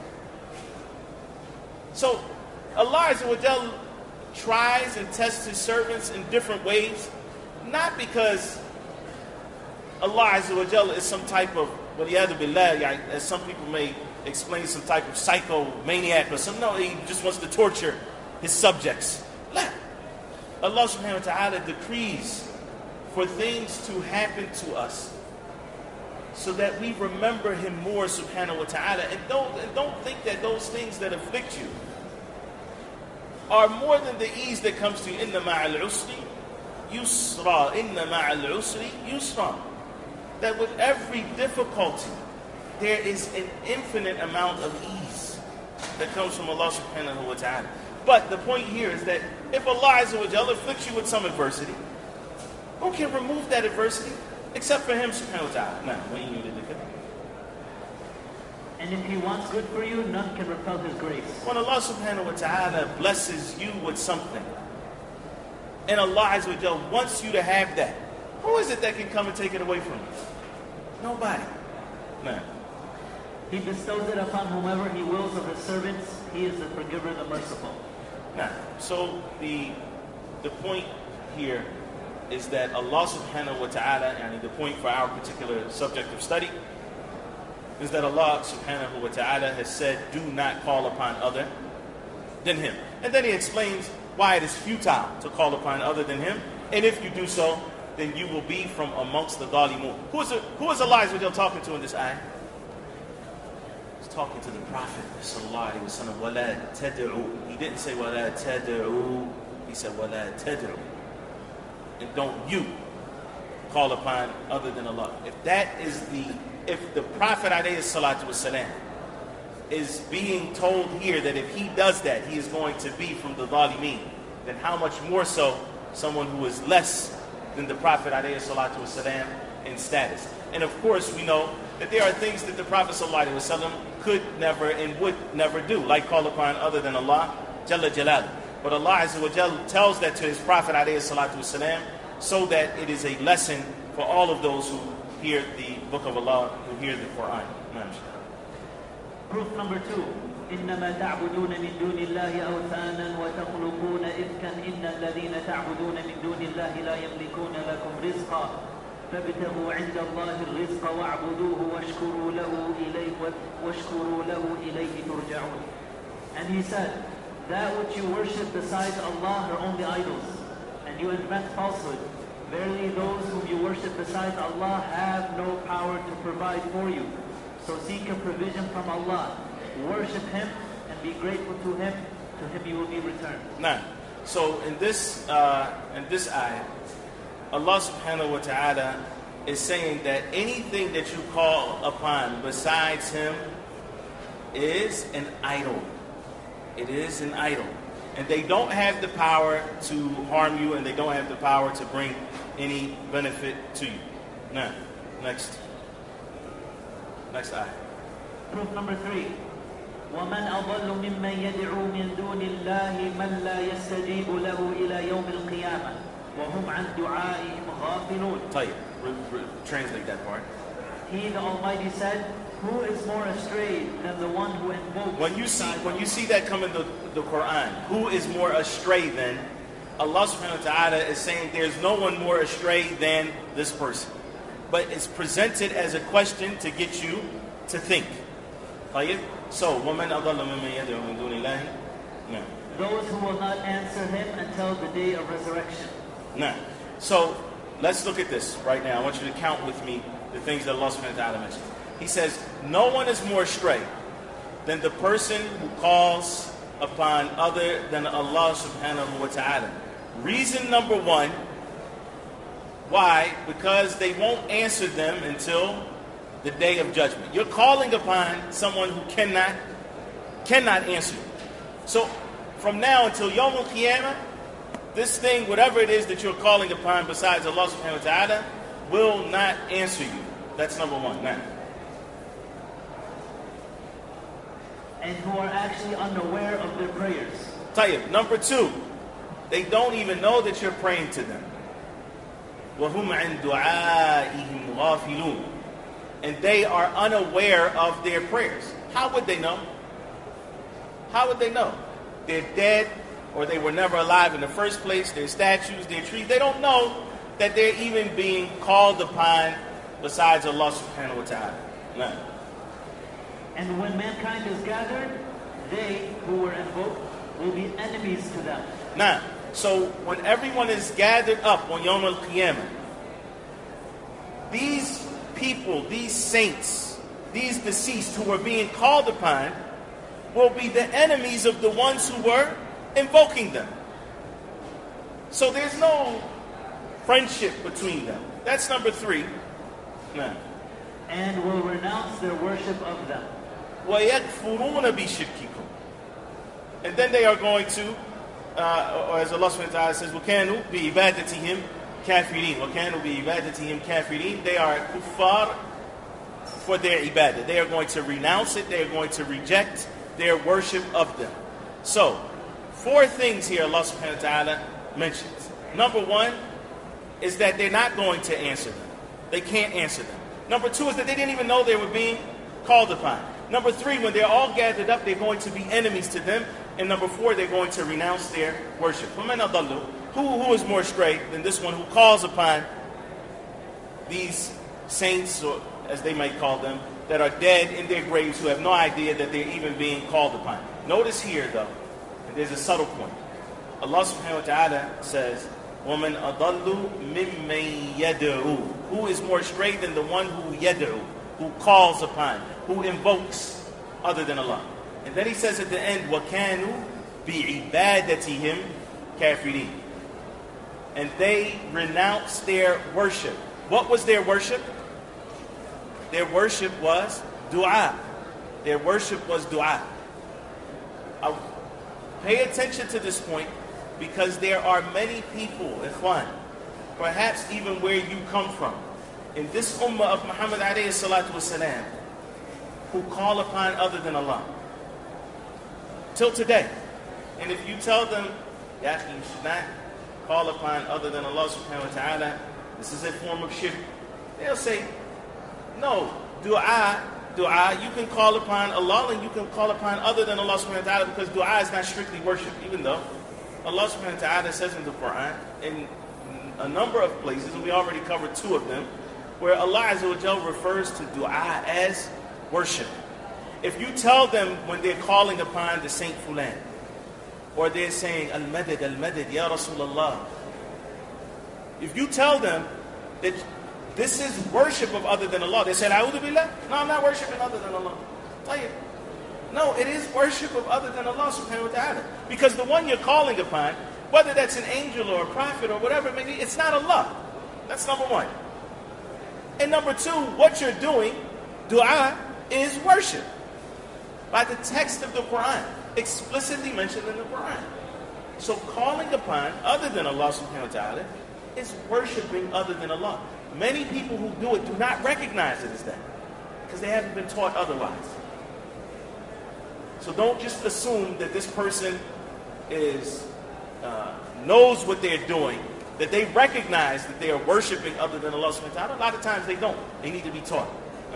So Allah Azza wa Jal tries and tests his servants in different ways, not because Allah Azza wa Jal is some type of, waliyadu billah, as some people may explain, some type of psychomaniac or something. No, he just wants to torture his subjects. La. Allah subhanahu wa ta'ala decrees for things to happen to us so that we remember him more subhanahu wa ta'ala. And don't, and don't think that those things that afflict you are more than the ease that comes to you. Inna ma'al usri yusra. Inna ma'al usri yusra. That with every difficulty, there is an infinite amount of ease that comes from Allah subhanahu wa ta'ala. But the point here is that if Allah Azza wa Jalla afflicts you with some adversity, who can remove that adversity except for him subhanahu wa ta'ala? Nah, when you did it. And if he wants good for you, none can repel his grace. When Allah subhanahu wa ta'ala blesses you with something, and Allah Azza wa Jalla wants you to have that, who is it that can come and take it away from you? Nobody. Nah. He bestows it upon whomever he wills of his servants. He is the forgiver, the merciful. Nah. So the the point here is that Allah subhanahu wa ta'ala, and the point for our particular subject of study, is that Allah subhanahu wa ta'ala has said, do not call upon other than him. And then he explains why it is futile to call upon other than him. And if you do so, then you will be from amongst the dhalimun. Who is, who is Allah Azza wa Jalla talking to in this ayah? He's talking to the Prophet sallallahu alaihi wasallam. وَلَا تَدْعُوا. He didn't say وَلَا تَدْعُوا. He said وَلَا تَدْعُوا. And don't you call upon other than Allah. If that is the, if the Prophet alayhi salatu wasalam is being told here that if he does that, he is going to be from the dhalimeen, then how much more so someone who is less than the Prophet alayhi salatu wasalam in status. And of course we know that there are things that the Prophet sallallahu alaihi wasallam could never and would never do, like call upon other than Allah Jalla Jalal. But Allah Azza wa Jalla tells that to his Prophet alayhi salatu wasalam so that it is a lesson for all of those who hear the book of Allah, who hear the Quran. Proof number two. إنما تعبدون من دون الله أوثانا وتخلقون إفكا إن الذين تعبدون من دون الله لا يملكون لكم رزقا فابتغوا عند الله الرزق واعبدوه واشكروا له إليه واشكروا له إليه ترجعون. And he said, that which you worship besides Allah are only idols, and you invent falsehood. Verily those whom you worship besides Allah have no power to provide for you. So seek a provision from Allah. Worship him and be grateful to him. To him you will be returned. Now, so in this uh, in this ayah, Allah subhanahu wa ta'ala is saying that anything that you call upon besides him is an idol. It is an idol. And they don't have the power to harm you, and they don't have the power to bring any benefit to you. Now, next. Next ayah. Proof number three. وَمَنْ أَضَلُّ مِمَّنْ يَدْعُو مِنْ دُونِ اللَّهِ مَنْ لَا يَسْتَجِيبُ لَهُ إِلَى يَوْمِ الْقِيَامَةِ وَهُمْ عَنْ دُعَائِهِمْ غَافِلُونَ. Tayyib. Re- re- translate that part. He, the Almighty, said, who is more astray than the one who invokes... When you see when you see that come in the, the Quran, who is more astray than? Allah subhanahu wa ta'ala is saying there's no one more astray than this person. But it's presented as a question to get you to think. So, وَمَنْ أَضَلَّ مِمَّنْ يَدْعُو مِنْ دُونِ اللَّهِ. No. Those who will not answer him until the day of resurrection. No. So, let's look at this right now. I want you to count with me the things that Allah subhanahu wa ta'ala mentioned. He says, no one is more astray than the person who calls upon other than Allah subhanahu wa ta'ala. Reason number one, why? Because they won't answer them until the day of judgment. You're calling upon someone who cannot cannot answer you. So from now until Yawm al-Qiyamah, this thing, whatever it is that you're calling upon besides Allah subhanahu wa ta'ala, will not answer you. That's number one. Now, and who are actually unaware of their prayers. Tayyib. Number two, they don't even know that you're praying to them. وَهُمْ عَنْ دُعَائِهِمْ غَافِلُونَ. and they are unaware of their prayers. How would they know? How would they know? They're dead, or they were never alive in the first place. They're statues, they're trees. They don't know that they're even being called upon besides Allah subhanahu wa ta'ala. No. And when mankind is gathered, they who were invoked will be enemies to them. Now, so when everyone is gathered up on Yawm al-Qiyamah, these people, these saints, these deceased who were being called upon will be the enemies of the ones who were invoking them. So there's no friendship between them. That's number three. Now. And will renounce their worship of them. وَيَكْفُرُونَ بِشِرْكِكُمْ. And then they are going to, uh, or as Allah subhanahu wa ta'ala says, وَكَانُوا بِعِبَادَتِهِمْ كَافِرِينَ وَكَانُوا بِعِبَادَتِهِمْ كَافِرِينَ. They are kuffar for their ibadah. They are going to renounce it. They are going to reject their worship of them. So, four things here Allah subhanahu wa ta'ala mentions. Number one is that they're not going to answer them. They can't answer them. Number two is that they didn't even know they were being called upon. Number three, when they're all gathered up, they're going to be enemies to them. And number four, they're going to renounce their worship. Who, who is more straight than this one who calls upon these saints, or as they might call them, that are dead in their graves, who have no idea that they're even being called upon? Notice here, though, and there's a subtle point. Allah subhanahu wa ta'ala says, وَمَنْ أَضَلُّ مِمَّنْ يَدْعُو. Who is more straight than the one who yad'u, who calls upon, who invokes other than Allah? And then he says at the end, وَكَانُوا بِعِبَادَتِهِمْ كَافِرِينَ. And they renounced their worship. What was their worship? Their worship was dua. Their worship was dua. Uh, pay attention to this point, because there are many people, ikhwan, perhaps even where you come from, in this ummah of Muhammad alayhi salatu wasalam, who call upon other than Allah. Till today. And if you tell them, yeah, you should not call upon other than Allah subhanahu wa ta'ala, this is a form of shirk, they'll say, no, dua, dua, you can call upon Allah and you can call upon other than Allah subhanahu wa ta'ala, because dua is not strictly worship, even though Allah subhanahu wa ta'ala says in the Quran, in a number of places, and we already covered two of them, where Allah Azza wa Jal refers to dua as worship. If you tell them when they're calling upon the Saint Fulan, or they're saying, Al-Madad, Al-Madad, Ya Rasulullah, if you tell them that this is worship of other than Allah, they say, A'udhu Billah? No, I'm not worshiping other than Allah. Tell you. No, it is worship of other than Allah subhanahu wa ta'ala. Because the one you're calling upon, whether that's an angel or a prophet or whatever it may be, it's not Allah. That's number one. And number two, what you're doing, dua, is worship. By the text of the Quran, explicitly mentioned in the Quran. So calling upon other than Allah subhanahu wa ta'ala is worshiping other than Allah. Many people who do it do not recognize it as that, because they haven't been taught otherwise. So don't just assume that this person is uh, knows what they're doing, that they recognize that they are worshiping other than Allah subhanahu wa ta'ala. A lot of times they don't. They need to be taught.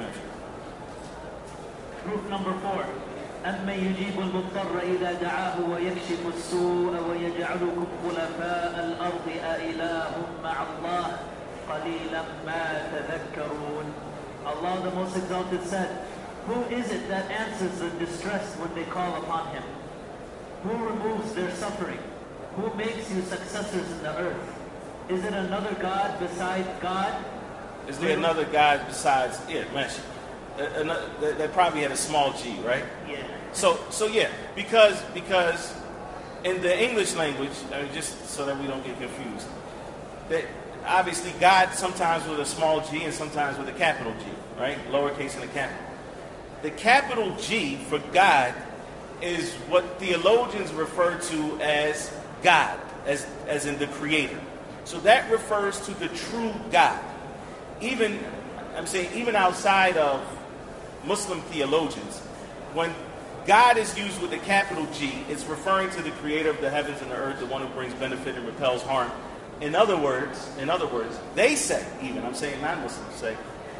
Proof number four. أَمَّنْ يُجِيبُ الْمُضْطَرَّ إِذَا دَعَاهُ وَيَكْشِفُ السُّوءَ وَيَجْعَلُكُمْ خُلَفَاءَ الْأَرْضِ أَإِلَٰهٌ مَعَ اللَّهِ قَلِيلًا مَا تَذَكَّرُونَ. Allah the Most Exalted said, who is it that answers the distressed when they call upon Him? Who removes their suffering? Who makes you successors in the earth? Is it another God besides God? Is there another God besides, yeah, mention. Another, that probably had a small g, right? Yeah. So, so yeah, because because in the English language, I mean, just so that we don't get confused, that obviously God sometimes with a small g and sometimes with a capital G, right? Lowercase and a capital. The capital G for God is what theologians refer to as God, as as in the Creator. So that refers to the true God. Even I'm saying even outside of Muslim theologians, when God is used with a capital G, it's referring to the creator of the heavens and the earth, the one who brings benefit and repels harm. In other words, in other words, they say, even, I'm saying non-Muslims say,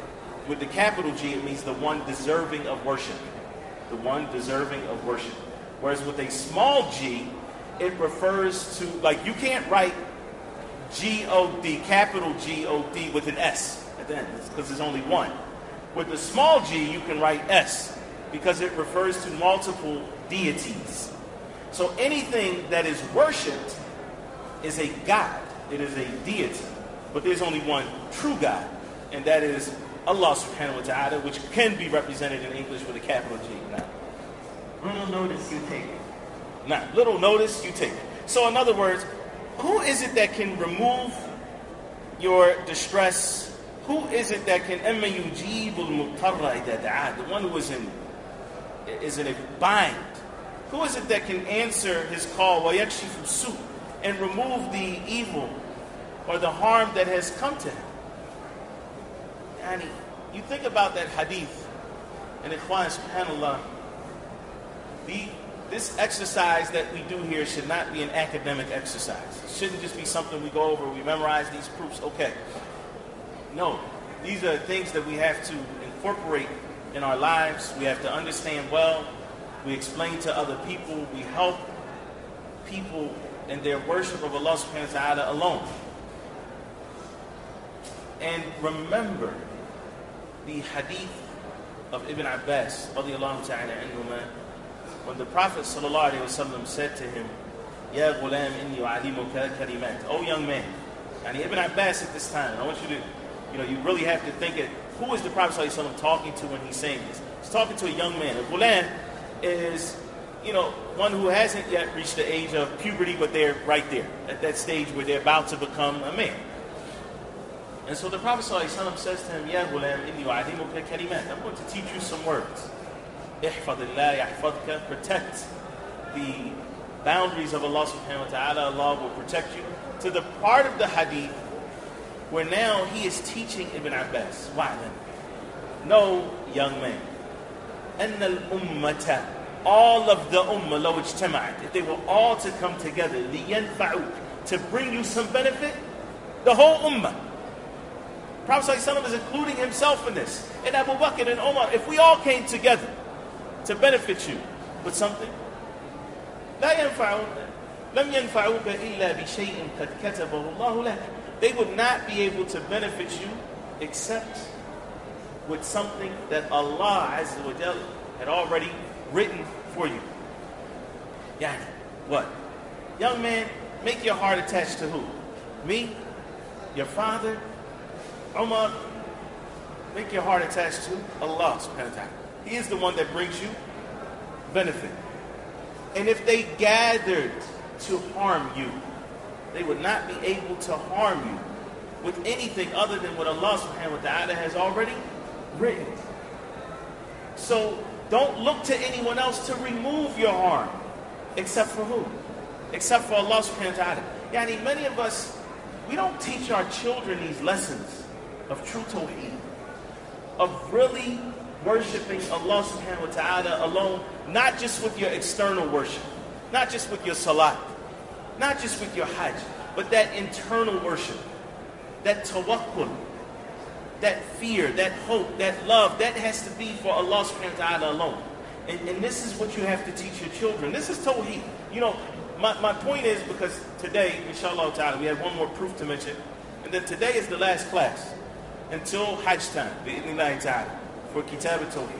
with the capital G, it means the one deserving of worship. The one deserving of worship. Whereas with a small g, it refers to, like, you can't write G O D, capital G O D with an S at the end, because there's only one. With the small g, you can write S, because it refers to multiple deities. So anything that is worshipped is a god. It is a deity. But there's only one true God, and that is Allah subhanahu wa ta'ala, which can be represented in English with a capital G. Now, Little notice you take. now, little notice you take. So in other words, who is it that can remove your distress? Who is it that can أَمَّن يُجِيبُ الْمُضْطَرَّ إِذَا دَعَاهُ? The one who is in, is in a bind. Who is it that can answer his call, وَيَكْشِفُ السُّوءَ, and remove the evil or the harm that has come to him? And you think about that hadith, and ikhwan, subhanAllah, the, this exercise that we do here should not be an academic exercise. It shouldn't just be something we go over, we memorize these proofs, okay. No, these are things that we have to incorporate in our lives. We have to understand well. We explain to other people. We help people in their worship of Allah subhanahu wa ta'ala alone. And remember the hadith of Ibn Abbas radiyallahu ta'ala anhuma, when the Prophet sallallahu alayhi wa sallam said to him, Ya ghulam inni u'allimuka kalimat. Oh young man. And Ibn Abbas at this time, I want you to, you know, you really have to think it. Who is the Prophet sallallahu alayhi wa sallam talking to when he's saying this? He's talking to a young man. A ghulam is, you know, one who hasn't yet reached the age of puberty, but they're right there at that stage where they're about to become a man. And so the Prophet ﷺ says to him, Ya ghulam, inni u'allimuka kalimat. I'm going to teach you some words. Ihfadillah yahfadka. Protect the boundaries of Allah subhanahu wa ta'ala. Allah will protect you. To the part of the hadith where now he is teaching Ibn Abbas. Wa'lam. No, young man. Anna al-ummata. All of the ummah, law ijtama'at. If they were all to come together, liyanfa'uk, to bring you some benefit, the whole ummah. Prophet ﷺ is including himself in this. And Abu Bakr and Umar, if we all came together to benefit you with something, لا ينفعون لم ينفعوك إلا بشيء قد كتبه الله لك. They would not be able to benefit you except with something that Allah Azza wa Jalla had already written for you. Yani, what? Young man, make your heart attached to who? Me? Your father? Umar? Make your heart attached to Allah subhanahu wa ta'ala. He is the one that brings you benefit. And if they gathered to harm you, they would not be able to harm you with anything other than what Allah subhanahu wa ta'ala has already written. So don't look to anyone else to remove your harm, except for who? Except for Allah subhanahu wa ta'ala. Yani, many of us, we don't teach our children these lessons of true tawheed, of really worshiping Allah subhanahu wa ta'ala alone, not just with your external worship, not just with your salat, not just with your hajj, but that internal worship, that tawakkul, that fear, that hope, that love, that has to be for Allah subhanahu wa ta'ala alone. And, and this is what you have to teach your children. This is tawheed. You know, my, my point is, because today, inshallah ta'ala, we have one more proof to mention, and then today is the last class until hajj time, bi'idhnillahi ta'ala, for kitab al-tawheed.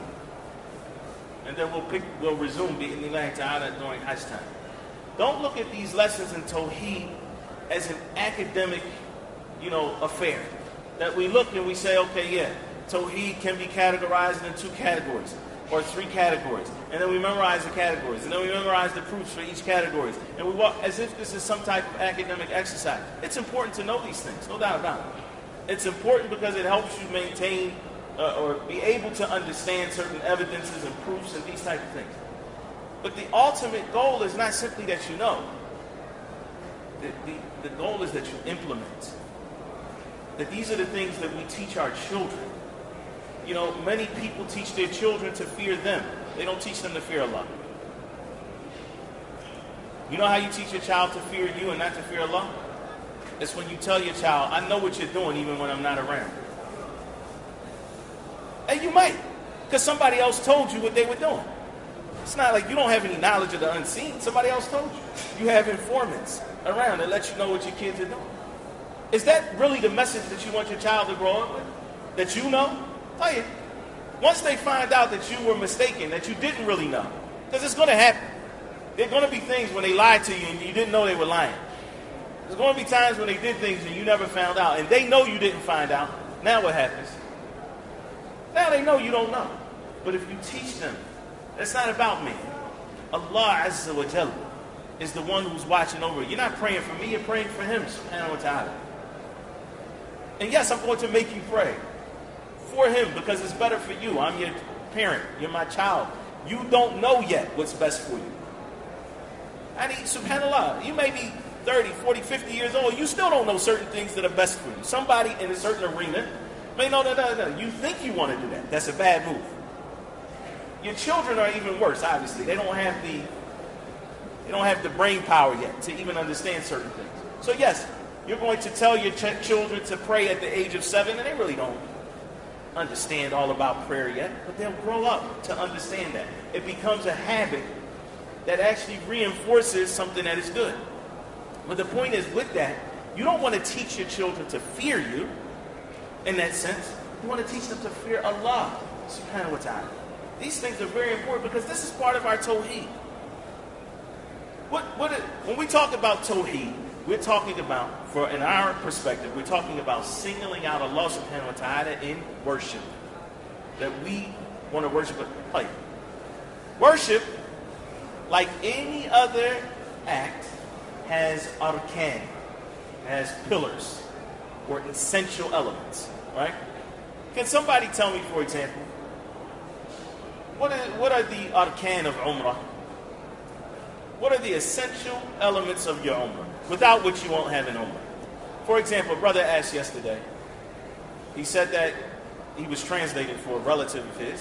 And then we'll pick, we'll resume bi'idhnillahi ta'ala during hajj time. Don't look at these lessons in tawheed as an academic, you know, affair. That we look and we say, okay, yeah, tawheed can be categorized in two categories or three categories. And then we memorize the categories. And then we memorize the proofs for each category. And we walk as if this is some type of academic exercise. It's important to know these things, no doubt about it. It's important because it helps you maintain uh, or be able to understand certain evidences and proofs and these type of things. But the ultimate goal is not simply that you know. The, the, the goal is that you implement. That these are the things that we teach our children. You know, many people teach their children to fear them. They don't teach them to fear Allah. You know how you teach your child to fear you and not to fear Allah? It's when you tell your child, I know what you're doing even when I'm not around. might, because somebody else told you what they were doing. It's not like you don't have any knowledge of the unseen. Somebody else told you. You have informants around that let you know what your kids are doing. Is that really the message that you want your child to grow up with? That you know? Tell you. Once they find out that you were mistaken, that you didn't really know, because it's going to happen. There are going to be things when they lied to you and you didn't know they were lying. There's going to be times when they did things and you never found out, and they know you didn't find out. Now what happens? Now they know you don't know. But if you teach them, it's not about me. Allah Azza wa Jalla is the one who's watching over you. You're not praying for me, you're praying for Him, subhanahu wa ta'ala. And yes, I'm going to make you pray for Him because it's better for you. I'm your parent, you're my child. You don't know yet what's best for you. I mean, subhanAllah, you may be thirty, forty, fifty years old, you still don't know certain things that are best for you. Somebody in a certain arena may know that, that, that. You think you want to do that. That's a bad move. Your children are even worse, obviously. They don't have the they don't have the brain power yet to even understand certain things. So yes, you're going to tell your ch- children to pray at the age of seven, and they really don't understand all about prayer yet, but they'll grow up to understand that. It becomes a habit that actually reinforces something that is good. But the point is, with that, you don't want to teach your children to fear you in that sense. You want to teach them to fear Allah subhanahu wa ta'ala. These things are very important because this is part of our tawheed. What, what it, when we talk about tawheed, we're talking about, for in our perspective, we're talking about singling out Allah subhanahu wa ta'ala in worship. That we want to worship. Like, worship, like any other act, has arkan, has pillars or essential elements, right? Can somebody tell me, for example, what are, what are the arkan of Umrah? What are the essential elements of your Umrah, without which you won't have an Umrah? For example, a brother asked yesterday, he said that he was translating for a relative of his.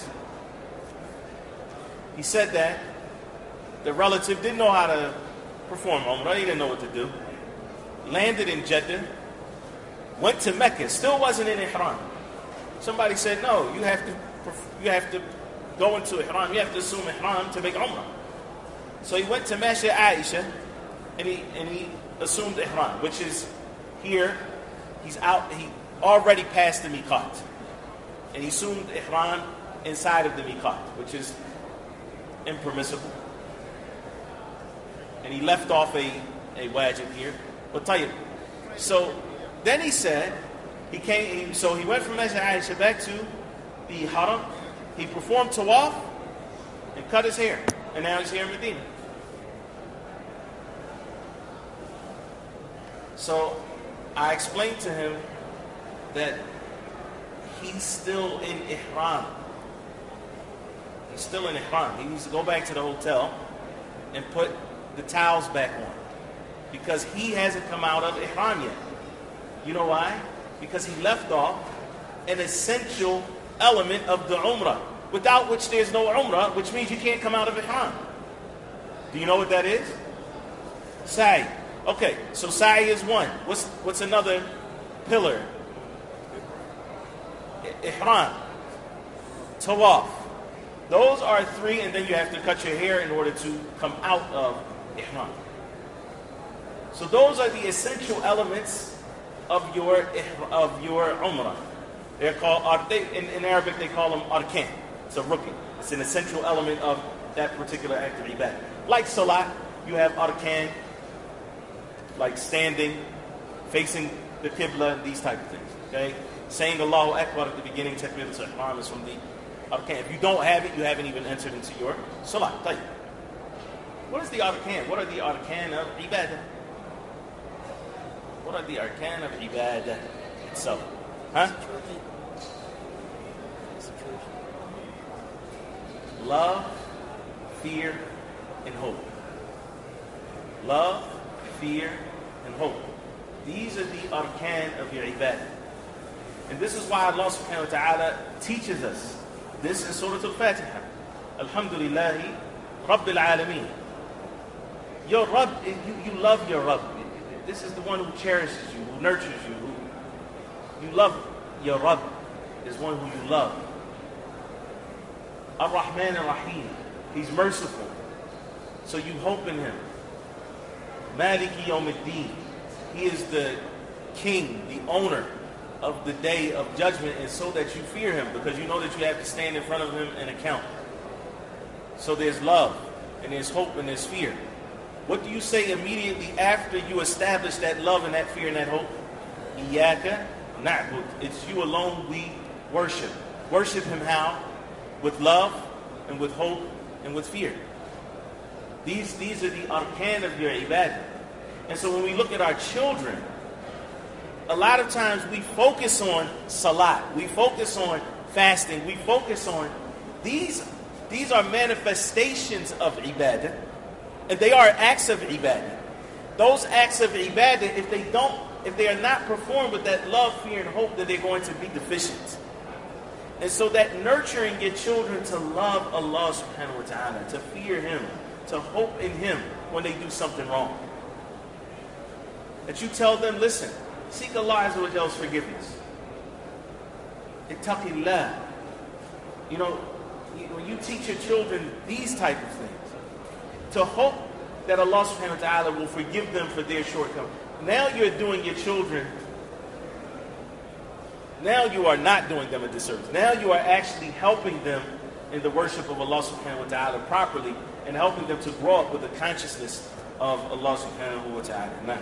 He said that the relative didn't know how to perform Umrah, he didn't know what to do. Landed in Jeddah, went to Mecca, still wasn't in Ihram. Somebody said, no, you have to you have to go into Ihram, you have to assume Ihram to make Umrah. So he went to Masjid Aisha and he and he assumed Ihram, which is here, he's out, he already passed the Miqat. And he assumed Ihram inside of the Miqat, which is impermissible. And he left off a, a wajib here. But tayyib. So then he said, he came, he, so he went from Masjid Aisha back to the Haram. He performed tawaf and cut his hair. And now he's here in Medina. So I explained to him that he's still in Ihram. He's still in Ihram. He needs to go back to the hotel and put the towels back on, because he hasn't come out of Ihram yet. You know why? Because he left off an essential element of the Umrah, without which there's no Umrah, which means you can't come out of Ihram. Do you know what that is? Sa'i. Okay, so Sa'i is one. What's what's another pillar? Ihram. Tawaf. Those are three, and then you have to cut your hair in order to come out of Ihram. So those are the essential elements of your of your Umrah. They're called, in, in Arabic they call them arkan. It's a rukn. It's an essential element of that particular act of ibadah. Like salat, you have arkan, like standing, facing the qibla, these type of things. Okay, saying Allahu Akbar at the beginning, takbiratul ihram is from the arkan. If you don't have it, you haven't even entered into your salat. Tayyib. What is the arkan? What are the arkan of ibadah? What are the arkan of ibadah itself? Huh? Love, fear, and hope. Love, fear, and hope. These are the arkan of your ibadah. And this is why Allah subhanahu wa ta'ala teaches us this in Surah Al-Fatiha. Alhamdulillahi Rabbil Alameen. Your Rabb, you, you love your Rabb. This is the one who cherishes you, who nurtures you, who you love. Your Rabb is one who you love. Ar-Rahman Ar-Rahim. He's merciful. So you hope in him. Maliki Yawmiddin. He is the king, the owner of the day of judgment, and so that you fear him, because you know that you have to stand in front of him and account. So there's love, and there's hope, and there's fear. What do you say immediately after you establish that love and that fear and that hope? Iyaka na'bud. It's you alone we worship. Worship him how? With love, and with hope, and with fear. These, these are the arkan of your ibadah. And so when we look at our children, a lot of times we focus on salat, we focus on fasting, we focus on these. These are manifestations of ibadah, and they are acts of ibadah. Those acts of ibadah, if they don't, if they are not performed with that love, fear, and hope, then they're going to be deficient. And so that nurturing your children to love Allah subhanahu wa ta'ala, to fear him, to hope in him when they do something wrong. That you tell them, listen, seek Allah Azza wa Jalla's forgiveness. Ittaqillah. You know, when you teach your children these type of things, to hope that Allah subhanahu wa ta'ala will forgive them for their shortcomings. Now you're doing your children, now you are not doing them a disservice. Now you are actually helping them in the worship of Allah subhanahu wa ta'ala properly, and helping them to grow up with a consciousness of Allah subhanahu wa ta'ala.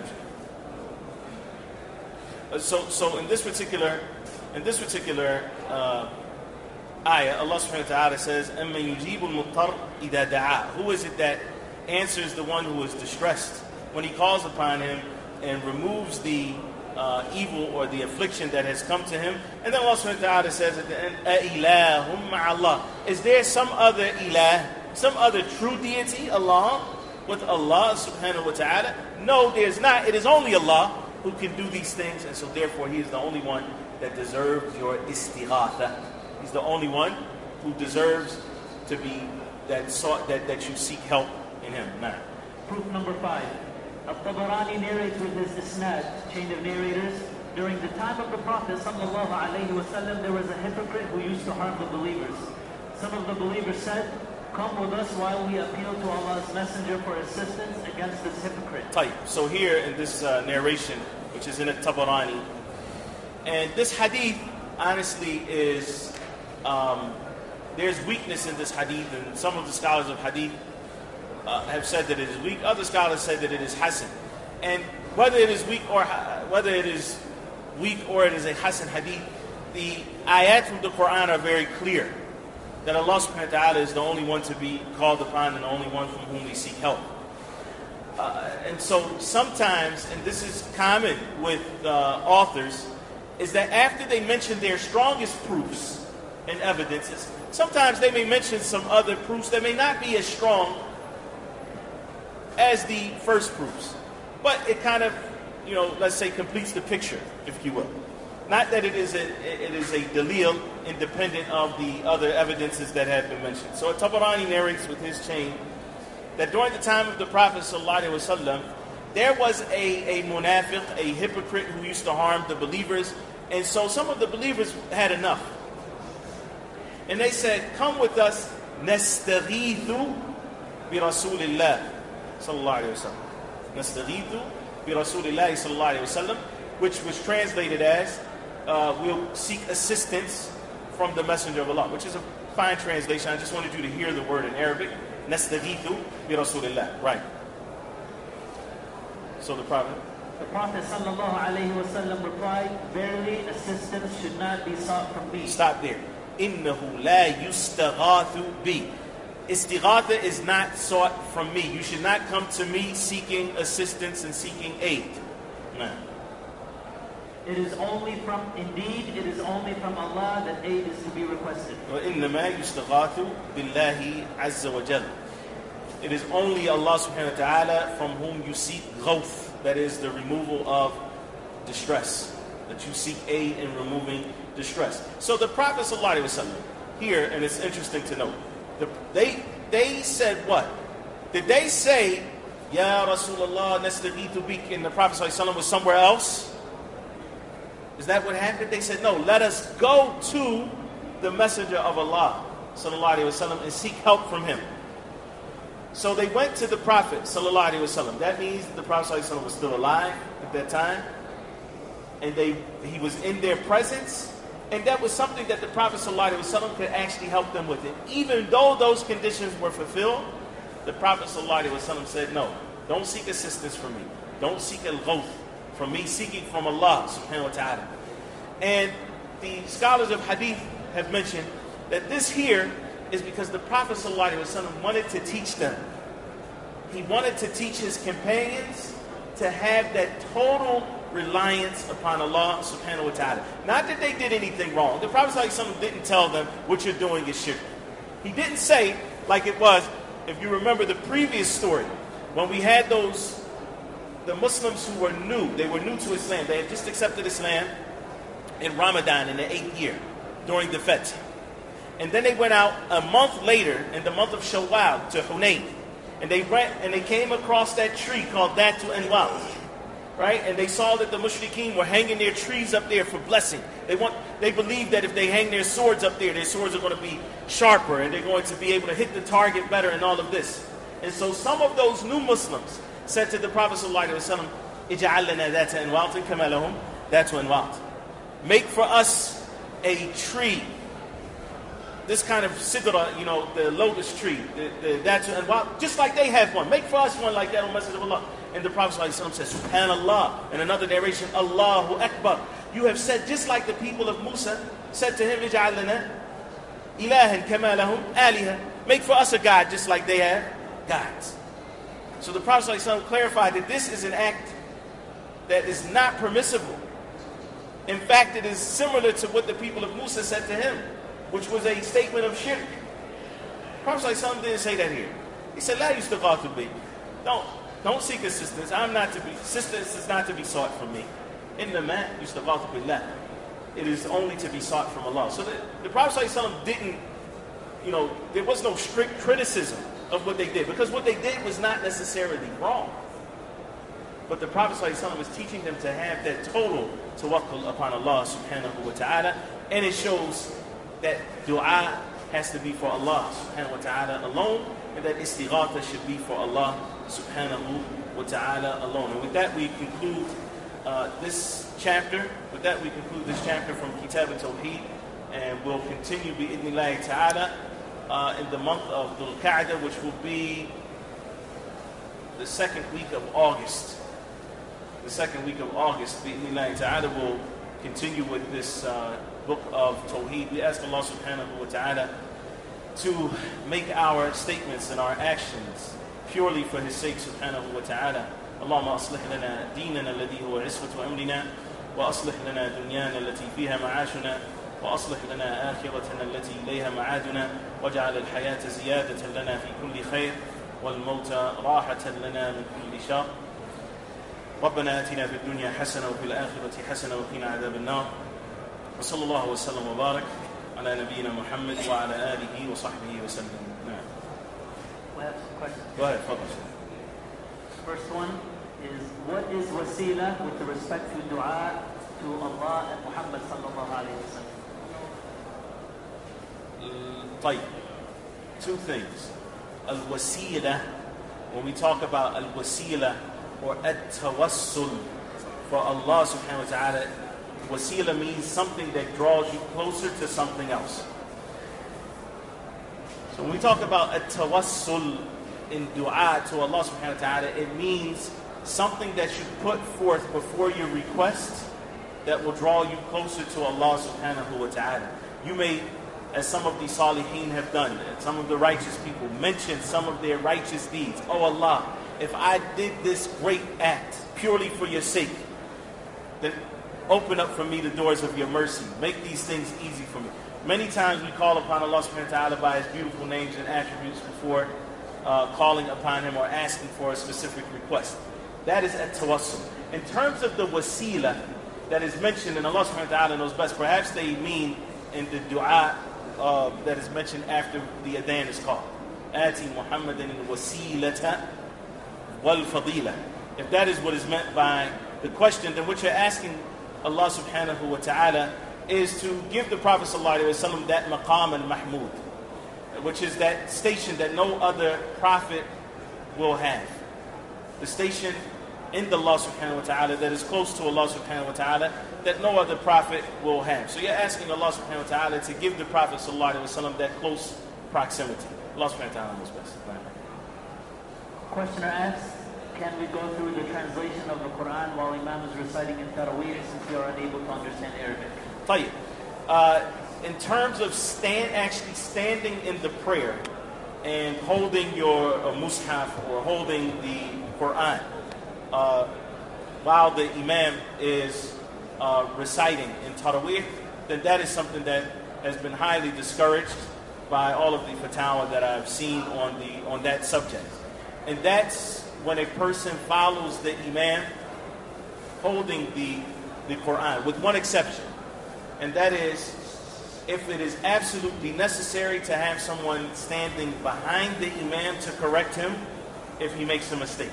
So, so in this particular, in this particular uh, ayah, Allah subhanahu wa ta'ala says, أَمَّن يُجِيبُ الْمُضْطَرَّ إِذَا دَعَاهُ. Who is it that answers the one who is distressed when he calls upon him and removes the uh, evil or the affliction that has come to him? And then Allah subhanahu wa ta'ala says at the end, أَإِلَهُمْ مَعَ اللَّهِ. Is there some other ilah, some other true deity along with Allah subhanahu wa ta'ala? No, there's not. It is only Allah who can do these things, and so therefore he is the only one that deserves your istighatha. He's the only one who deserves to be that sought that, that you seek help in him. Nah. Proof number five. Al-Tabarani narrates with his isnad, chain of narrators, during the time of the Prophet sallallahu alaihi wasallam, there was a hypocrite who used to harm the believers. Some of the believers said, "Come with us while we appeal to Allah's Messenger for assistance against this hypocrite." Type. So here in this uh, narration, which is in Al-Tabarani, and this hadith, honestly, is um, there's weakness in this hadith, and some of the scholars of hadith uh, have said that it is weak. Other scholars say that it is hasan. And whether it is weak or whether it is weak or it is a hasan hadith, the ayat from the Quran are very clear that Allah subhanahu wa ta'ala is the only one to be called upon and the only one from whom we seek help. Uh, and so sometimes, and this is common with uh, authors, is that after they mention their strongest proofs and evidences, sometimes they may mention some other proofs that may not be as strong as the first proofs. But it kind of, you know, let's say completes the picture, if you will. Not that it is a, it is a dalil independent of the other evidences that have been mentioned. So Tabarani narrates with his chain that during the time of the Prophet sallallahu alaihi wasallam, there was a, a munafiq, a hypocrite who used to harm the believers. And so some of the believers had enough. And they said, "Come with us, nastaghithu bi Rasulillah sallallahu alaihi wasallam." Nastaghithu bi Rasulillah sallallahu alaihi wasallam, which was translated as, uh, we'll seek assistance from the Messenger of Allah, which is a fine translation. I just wanted you to hear the word in Arabic. Nastaghithu bi Rasulillah. Right. So the Prophet. The Prophet sallallahu alaihi wasallam replied, "Verily, assistance should not be sought from me." Stop there. Innahu la yustaghathu bi. Istighatha is not sought from me. You should not come to me seeking assistance and seeking aid. No. It is only from, indeed, it is only from Allah that aid is to be requested. وَإِنَّمَا يُسْتَغَاثُ بِاللَّهِ عَزَّ وَجَلَّ. It is only Allah subhanahu wa ta'ala from whom you seek ghawth, that is the removal of distress, that you seek aid in removing distress. So the Prophet sallallahu alaihi wasallam here, and it's interesting to note, the, they they said what? Did they say, "Ya Rasulullah, nastaghithu bik," and the Prophet sallallahu alaihi wasallam was somewhere else? Is that what happened? They said, "No, let us go to the Messenger of Allah sallallahu alaihi wasallam and seek help from him. So they went to the Prophet sallallahu alaihi wasallam. That means the Prophet sallallahu alaihi wasallam was still alive at that time, and they he was in their presence, and that was something that the Prophet sallallahu alaihi wasallam could actually help them with it. Even though those conditions were fulfilled, the Prophet sallallahu alaihi wasallam said, "No, don't seek assistance from me. Don't seek al-ghawth from me. Seek it from Allah subhanahu wa ta'ala." And the scholars of hadith have mentioned that this here is because the Prophet ﷺ wanted to teach them. He wanted to teach his companions to have that total reliance upon Allah subhanahu wa ta'ala. Not that they did anything wrong. The Prophet ﷺ didn't tell them what you're doing is shirk. He didn't say, like it was, if you remember the previous story, when we had those, the Muslims who were new, they were new to Islam. They had just accepted Islam in Ramadan in the eighth year during the Fath. And then they went out a month later in the month of Shawwal to Hunayn. And they went and they came across that tree called Datu Anwat. Right? And they saw that the mushrikeen were hanging their trees up there for blessing. They want they believe that if they hang their swords up there, their swords are going to be sharper and they're going to be able to hit the target better and all of this. And so some of those new Muslims said to the Prophet sallallahu alaihi wasallam, "Ij'al lana data anwat kama lahum datu anwat." Make for us a tree, this kind of sidra, you know, the lotus tree, the, the, that's, and just like they have one. Make for us one like that, O Messenger of Allah. And the Prophet ﷺ says, Subhanallah. In another narration, Allahu Akbar. You have said just like the people of Musa said to him, Ij'al lana ilahan kama lahum aliha. Make for us a God just like they have gods. So the Prophet ﷺ clarified that this is an act that is not permissible. In fact, it is similar to what the people of Musa said to him, which was a statement of shirk. Prophet ﷺ didn't say that here. He said, La yustaghathu bi. Don't, don't seek assistance. I'm not to be, assistance is not to be sought from me. Innama yustaghathu billah. It is only to be sought from Allah. So the, the Prophet ﷺ didn't, you know, there was no strict criticism of what they did, because what they did was not necessarily wrong. But the Prophet ﷺ was teaching them to have that total tawakkul upon Allah subhanahu wa ta'ala. And it shows that dua has to be for Allah subhanahu wa ta'ala alone, and that istighatha should be for Allah subhanahu wa ta'ala alone. And with that we conclude uh, this chapter. With that we conclude this chapter from Kitab al-Tawheed, and we'll continue bi-idhnillahi ta'ala uh, in the month of Dhul Qa'dah, which will be the second week of August. The second week of August, bi-idhnillahi ta'ala, will continue with this uh, book of Tawheed. We ask Allah subhanahu wa ta'ala to make our statements and our actions purely for His sake subhanahu wa ta'ala. Allahumma aslih lana deenana alladhi huwa iswatu amrina, wa aslih lana dunyana allati fiha ma'ashuna, wa aslih lana akhiratana allati ilayha ma'aduna, waj'al al-hayata ziyadatan lana fi kulli khair, wal mawta rahatan lana min kulli shar. ربنا آتنا في الدنيا حسنة وفي الآخرة حسنة وقنا عذاب النار وصلى الله وسلم وبارك على نبينا محمد وعلى آله وصحبه وسلم. نعم. We have some questions. Go ahead, فضل. First one is, what is wasila with respect to dua to Allah and Muhammad sallallahu alayhi wa sallam? طيب. Two things. Al-wasila, when we talk about al-wasila or at-tawassul for Allah subhanahu wa ta'ala, wasila means something that draws you closer to something else. So when we talk about at-tawassul in dua to Allah subhanahu wa ta'ala, it means something that you put forth before your request that will draw you closer to Allah subhanahu wa ta'ala. You may, as some of the salihin have done, some of the righteous people mention some of their righteous deeds. Oh Allah, if I did this great act purely for your sake, then open up for me the doors of your mercy. Make these things easy for me. Many times we call upon Allah subhanahu wa ta'ala by His beautiful names and attributes before uh, calling upon Him or asking for a specific request. That is at tawassul. In terms of the wasila that is mentioned in Allah subhanahu wa ta'ala knows best, perhaps they mean in the dua uh, that is mentioned after the adhan is called. Ati Muhammadan al-wasilata wal-fadila. If that is what is meant by the question, then what you're asking Allah subhanahu wa ta'ala is to give the Prophet sallallahu alaihi wasallam that maqam al-mahmud, which is that station that no other prophet will have. The station in the Allah subhanahu wa ta'ala that is close to Allah subhanahu wa ta'ala that no other prophet will have. So you're asking Allah subhanahu wa ta'ala to give the Prophet sallallahu alaihi wasallam that close proximity. Allah subhanahu wa ta'ala knows best. Questioner asks, can we go through the translation of the Quran while Imam is reciting in Taraweeh since we are unable to understand Arabic? Tayyib. Uh, in terms of stand, actually standing in the prayer and holding your uh, mushaf or holding the Quran uh, while the Imam is uh, reciting in Taraweeh, then that is something that has been highly discouraged by all of the fatwa that I've seen on the on that subject. And that's when a person follows the Imam holding the, the Quran, with one exception. And that is, if it is absolutely necessary to have someone standing behind the Imam to correct him if he makes a mistake.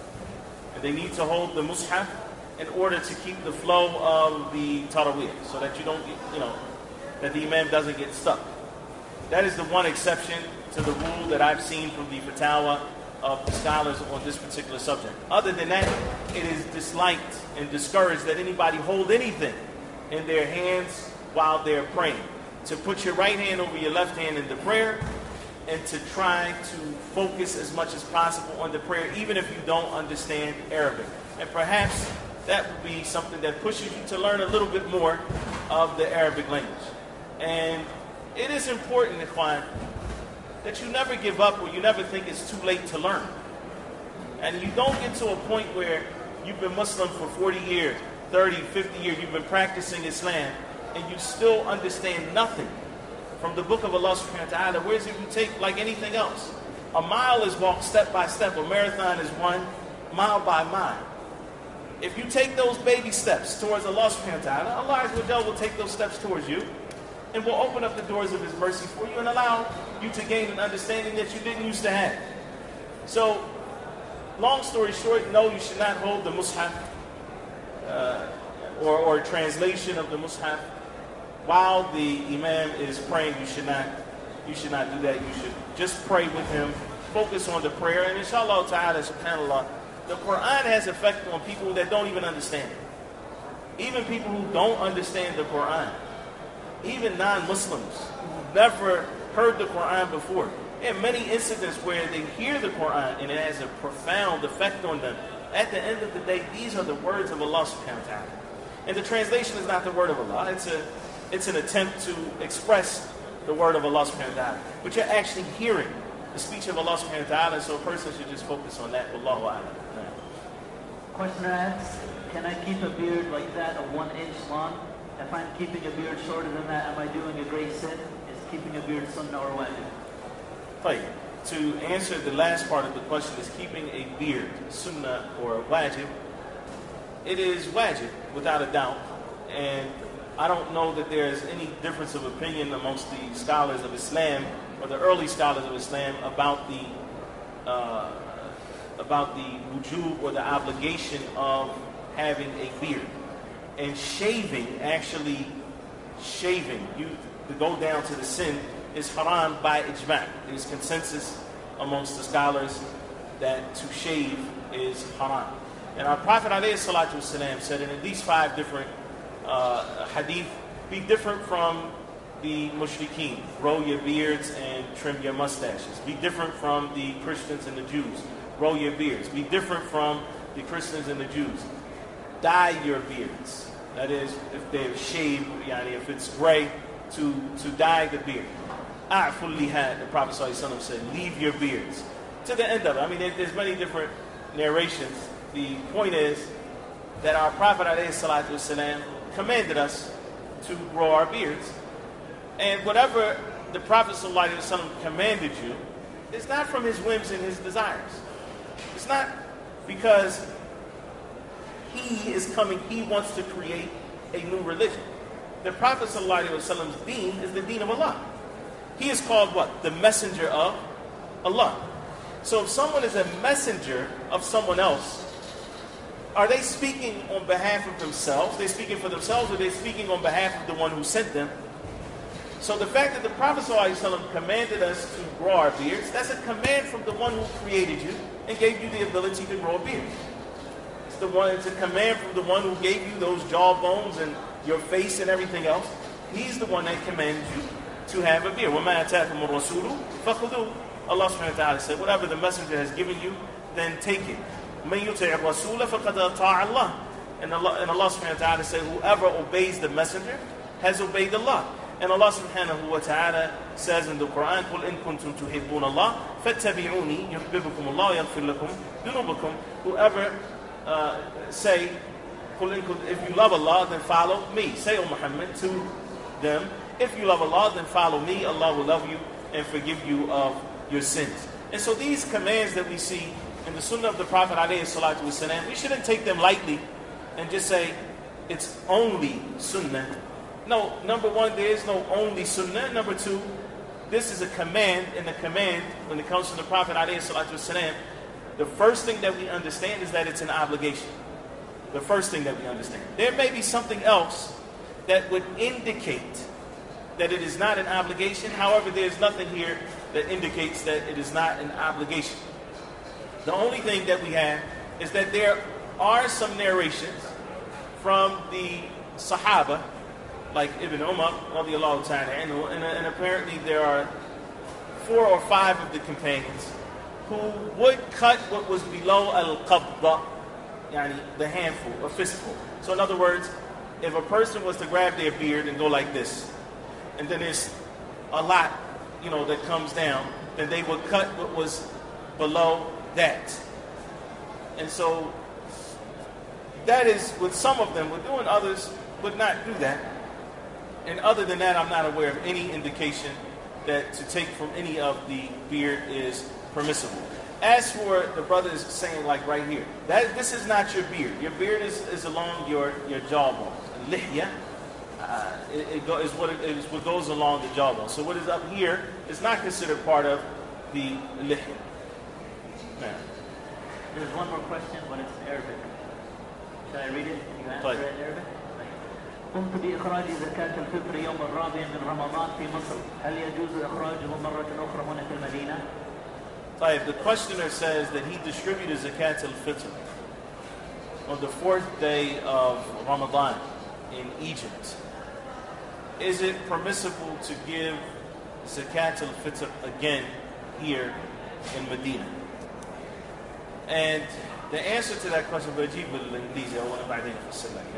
And they need to hold the mushaf in order to keep the flow of the Taraweeh, so that you don't get, you know, that the Imam doesn't get stuck. That is the one exception to the rule that I've seen from the fatwa of the scholars on this particular subject. Other than that, it is disliked and discouraged that anybody hold anything in their hands while they're praying. To put your right hand over your left hand in the prayer, and to try to focus as much as possible on the prayer, even if you don't understand Arabic. And perhaps that would be something that pushes you to learn a little bit more of the Arabic language. And it is important, Ikhwan, that you never give up or you never think it's too late to learn. And you don't get to a point where you've been Muslim for forty years, thirty, fifty years, you've been practicing Islam, and you still understand nothing from the book of Allah subhanahu wa ta'ala. Whereas if you take like anything else, a mile is walked step by step, a marathon is won mile by mile. If you take those baby steps towards Allah subhanahu wa ta'ala, Allah will take those steps towards you and will open up the doors of His mercy for you and allow you to gain an understanding that you didn't used to have. So, long story short, no, you should not hold the mushaf uh, or, or a translation of the mushaf while the Imam is praying. You should not, you should not do that. You should just pray with him, focus on the prayer, and inshallah ta'ala, subhanallah, the Quran has effect on people that don't even understand it. Even people who don't understand the Quran, even non-Muslims who've never heard the Quran before. There are many incidents where they hear the Quran and it has a profound effect on them. At the end of the day, these are the words of Allah subhanahu wa ta'ala. And the translation is not the word of Allah. It's a it's an attempt to express the word of Allah subhanahu wa ta'ala. But you're actually hearing the speech of Allah subhanahu wa ta'ala, so a person should just focus on that. Wallahu a'lam. Questioner asks, can I keep a beard like that of one inch long? If I'm keeping a beard shorter than that, am I doing a great sin? Is keeping a beard sunnah or wajib? Right. To answer the last part of the question, is keeping a beard sunnah or wajib? It is wajib, without a doubt. And I don't know that there is any difference of opinion amongst the scholars of Islam, or the early scholars of Islam, about the uh, about the wujub or the obligation of having a beard. And shaving, actually shaving, you to go down to the sin, is haram by ijma'. There's consensus amongst the scholars that to shave is haram. And our Prophet ﷺ said, and in these five different uh, hadith, be different from the mushrikeen. Grow your beards and trim your mustaches. Be different from the Christians and the Jews. Grow your beards. Be different from the Christians and the Jews. Dye your beards. That is, if they're shaved, yani if it's gray, to, to dye the beard. A'ful lihad, the Prophet ﷺ said, leave your beards. To the end of it. I mean, there, there's many different narrations. The point is that our Prophet ﷺ commanded us to grow our beards. And whatever the Prophet ﷺ commanded you, it's not from his whims and his desires. It's not because he is coming, he wants to create a new religion. The Prophet ﷺ's deen is the deen of Allah. He is called what? The messenger of Allah. So if someone is a messenger of someone else, are they speaking on behalf of themselves? Are they speaking for themselves, or are they speaking on behalf of the one who sent them? So the fact that the Prophet ﷺ commanded us to grow our beards, that's a command from the one who created you and gave you the ability to grow a beard. It's the one, it's a command from the one who gave you those jawbones and your face and everything else. He's the one that commands you to have a beard. وَمَا أَتَاكُمُ الرَّسُولُ فَخُذُوهُ. Allah subhanahu wa ta'ala said, whatever the messenger has given you, then take it. مَن يُطِعِ الرَّسُولَ فَقَدْ أَطَاعَ اللَّهَ. And Allah, and Allah subhanahu wa ta'ala said, whoever obeys the messenger has obeyed Allah. And Allah subhanahu wa ta'ala says in the Quran, قُلْ إِن كُنْتُمْ تُحِبُّونَ اللَّهَ فَاتَّبِعُونِي يُحْبِبُكُمُ اللَّهُ وَيَغْفِرْ لَكُمْ ذُنُوبَكُمْ. Whoever uh, say, if you love Allah, then follow me. Say, O Muhammad, to them, if you love Allah, then follow me. Allah will love you and forgive you of your sins. And so these commands that we see in the Sunnah of the Prophet ﷺ, we shouldn't take them lightly and just say, it's only Sunnah. No, number one, there is no only Sunnah. Number two, this is a command, and the command, when it comes to the Prophet ﷺ, the first thing that we understand is that it's an obligation. The first thing that we understand. There may be something else that would indicate that it is not an obligation. However, there's nothing here that indicates that it is not an obligation. The only thing that we have is that there are some narrations from the Sahaba, like Ibn Umar, radiallahu ta'ala anhu, and, and apparently there are four or five of the companions who would cut what was below al-qabda, yani the handful, a fistful. So in other words, if a person was to grab their beard and go like this, and then there's a lot, you know, that comes down, then they would cut what was below that. And so that is what some of them would do, and others would not do that. And other than that, I'm not aware of any indication that to take from any of the beard is permissible. As for the brothers saying, like right here, that this is not your beard. Your beard is, is along your, your jawbone. Lihya, uh, it, it go, is, what it, is what goes along the jawbone. So what is up here is not considered part of the lihya. Now, there's one more question, but it's Arabic. Should I read it? Can you answer Please. it in Arabic? قمت بإخراج زكاة الفطر يوم الرابع من رمضان في مصر. هل يجوز إخراجه مرة أخرى هنا في المدينة؟ طيب, the questioner says that he distributed Zakat al-Fitr on the fourth day of Ramadan in Egypt. Is it permissible to give Zakat al-Fitr again here in Medina? And the answer to that question, بجيب بالإنجليزي أولا بعدين أفسر لك.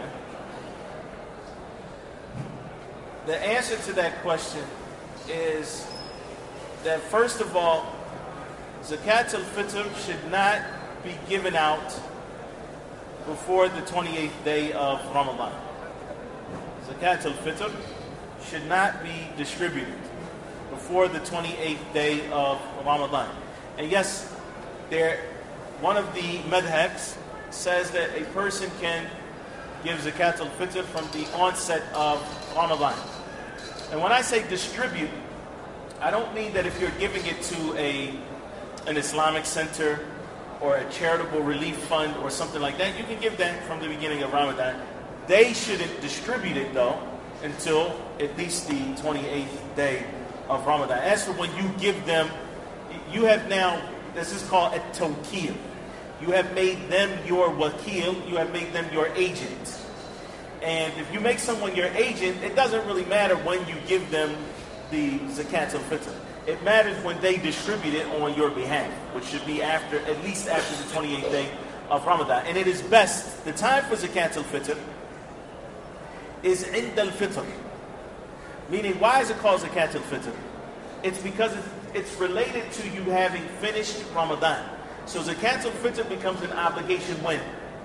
The answer to that question is that first of all, Zakat al-Fitr should not be given out before the twenty-eighth day of Ramadan. Zakat al-Fitr should not be distributed before the twenty-eighth day of Ramadan. And yes, there, one of the madhabs says that a person can give Zakat al-Fitr from the onset of Ramadan. And when I say distribute, I don't mean that if you're giving it to a an Islamic center or a charitable relief fund or something like that, you can give that from the beginning of Ramadan. They shouldn't distribute it though until at least the twenty-eighth day of Ramadan. As for when you give them, you have now, this is called a tawkil. You have made them your wakil, you have made them your agent. And if you make someone your agent, it doesn't really matter when you give them the Zakat al-Fitr. It matters when they distribute it on your behalf, which should be after, at least after the twenty-eighth day of Ramadan. And it is best, the time for Zakat al-Fitr is Ind al-Fitr. Meaning, why is it called Zakat al-Fitr? It's because it's, it's related to you having finished Ramadan. So Zakat al-Fitr becomes an obligation when?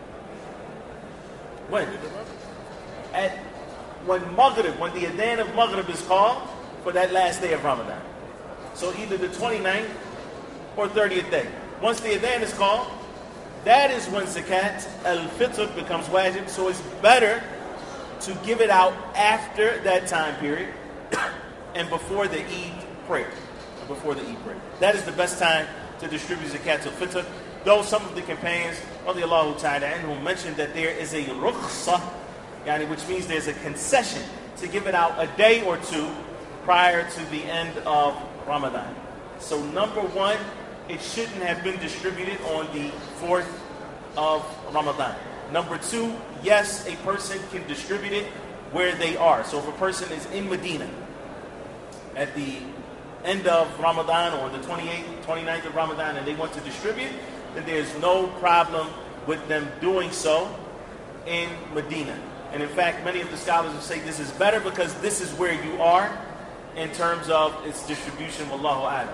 When? At when Maghrib, when the Adhan of Maghrib is called for that last day of Ramadan. So either the twenty-ninth or thirtieth day. Once the Adhan is called, that is when Zakat al-Fitr becomes wajib. So it's better to give it out after that time period and before the Eid prayer. Before the Eid prayer. That is the best time to distribute Zakat al-Fitr. Though some of the companions, radiallahu ta'ala anhum, mentioned that there is a rukhsah, yani, which means there's a concession to give it out a day or two prior to the end of Ramadan. So number one, it shouldn't have been distributed on the fourth of Ramadan. Number two, yes, a person can distribute it where they are. So if a person is in Medina at the end of Ramadan or the twenty-eighth, twenty-ninth of Ramadan and they want to distribute, then there's no problem with them doing so in Medina. And in fact, many of the scholars will say this is better because this is where you are in terms of its distribution. Wallahu a'lam.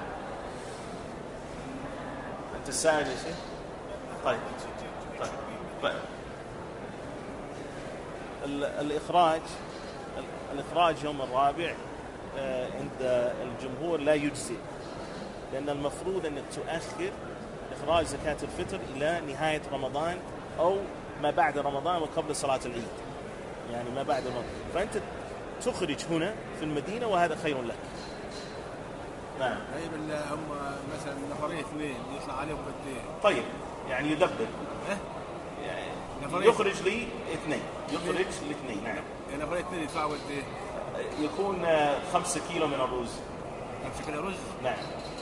التساؤل يا شيخ. طيب طيب طيب الإخراج الإخراج يوم الرابع عند الجمهور لا يجزئ، لأن المفروض أنك تؤخر إخراج زكاة الفطر إلى نهاية رمضان أو ما بعد رمضان وقبل صلاة العيد، يعني ما بعد رمضان، فأنت تخرج هنا في المدينة وهذا خير لك. نعم. طيب هم مثلا نفرين اثنين يطلع عليهم قد ايه؟ طيب يعني يدبر. ايه؟ يعني يخرج لي اثنين، يخرج الاثنين. نعم. يعني نفرين اثنين يدفعوا قد ايه؟ يكون خمسة كيلو من الرز. خمسة كيلو رز؟ نعم.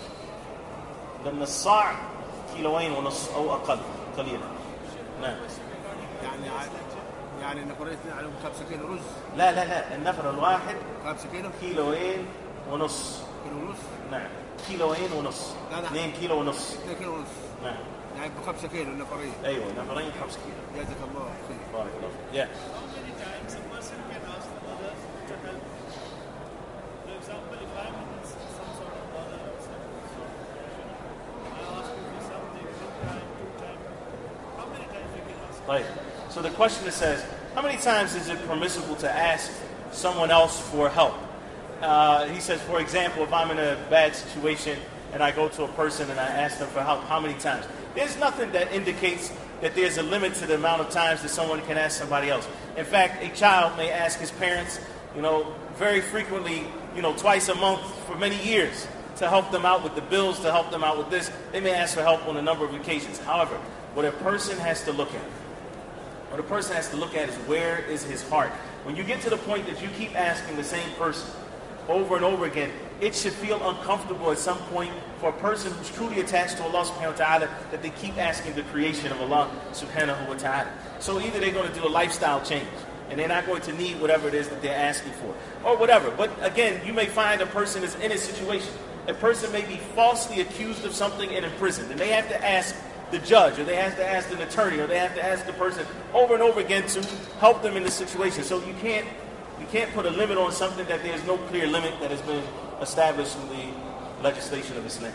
لأن الصاع كيلوين ونص أو أقل قليلا. نعم. يعني يعني نفرين اثنين عليهم خمسة كيلو رز؟ لا لا لا، النفر الواحد خمسة كيلو؟ كيلوين ونص. كيلو ونص؟ نعم. كيلوين ونص. لا لا. اثنين كيلو ونص. اثنين كيلو ونص. نعم. يعني بخمسة كيلو النفرين. أيوة نفرين خمسة كيلو. جزاك الله خير. بارك الله فيك. Yeah. How many times a person can ask the others to help? For example, if I'm in some sort of bother or some I ask you for something one time, two times. How many times you can ask? Right. So the question says, how many times is it permissible to ask someone else for help? Uh, he says, for example, if I'm in a bad situation and I go to a person and I ask them for help, how many times? There's nothing that indicates that there's a limit to the amount of times that someone can ask somebody else. In fact, a child may ask his parents, you know, very frequently, you know, twice a month for many years to help them out with the bills, to help them out with this. They may ask for help on a number of occasions. However, what a person has to look at, what a person has to look at is where is his heart. When you get to the point that you keep asking the same person over and over again, it should feel uncomfortable at some point for a person who's truly attached to Allah subhanahu wa ta'ala that they keep asking the creation of Allah subhanahu wa ta'ala. So either they're going to do a lifestyle change and they're not going to need whatever it is that they're asking for or whatever. But again, you may find a person is in a situation. A person may be falsely accused of something and imprisoned, and they have to ask the judge, or they have to ask an attorney, or they have to ask the person over and over again to help them in the situation. So you can't You can't put a limit on something that there's no clear limit that has been established in the legislation of Islam.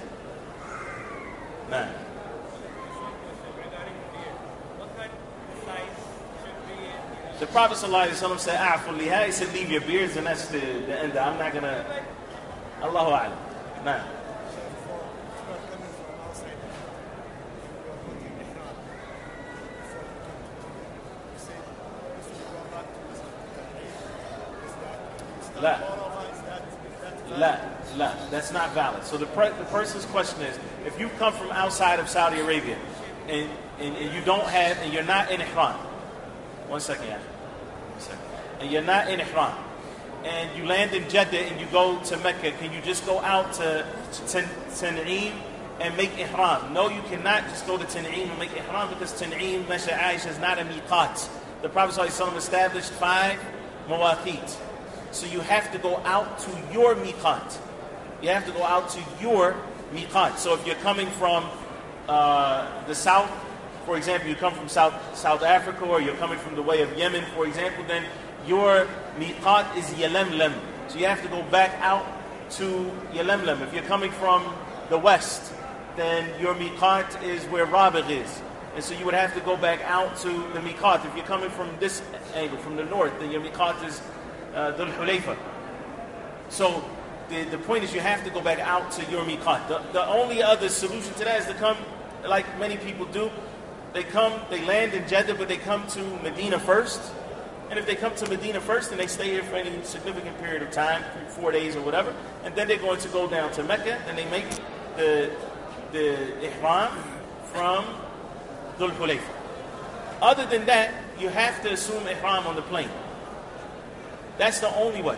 Nah. The Prophet ﷺ said, "A'fu liha." He said, "Leave your beards," and that's the, the end. I'm not gonna. Allahu a'lam. Nah. La. La. La. That's not valid. So the, per, the person's question is, if you come from outside of Saudi Arabia and, and, and you don't have, and you're not in Ihram, one second, yeah. One second. And you're not in Ihram, and you land in Jeddah and you go to Mecca, can you just go out to Tan'im and make Ihram? No, you cannot just go to Tan'im and make Ihram because Tan'im, Masha Aisha, is not a miqat. The Prophet ﷺ established five mawaqit. So you have to go out to your miqat. You have to go out to your miqat. So if you're coming from uh, the south, for example, you come from South South Africa, or you're coming from the way of Yemen, for example, then your miqat is Yalamlam. So you have to go back out to Yalamlam. If you're coming from the west, then your miqat is where Rabigh is. And so you would have to go back out to the miqat. If you're coming from this angle, from the north, then your miqat is Uh, Dhul Hulayfa. So the, the point is you have to go back out to your miqat. The, the only other solution to that is to come, like many people do, they come, they land in Jeddah, but they come to Medina first. And if they come to Medina first, then they stay here for any significant period of time, three, four days or whatever, and then they're going to go down to Mecca, and they make the, the ihram from Dhul Hulayfa. Other than that, you have to assume ihram on the plane. That's the only way.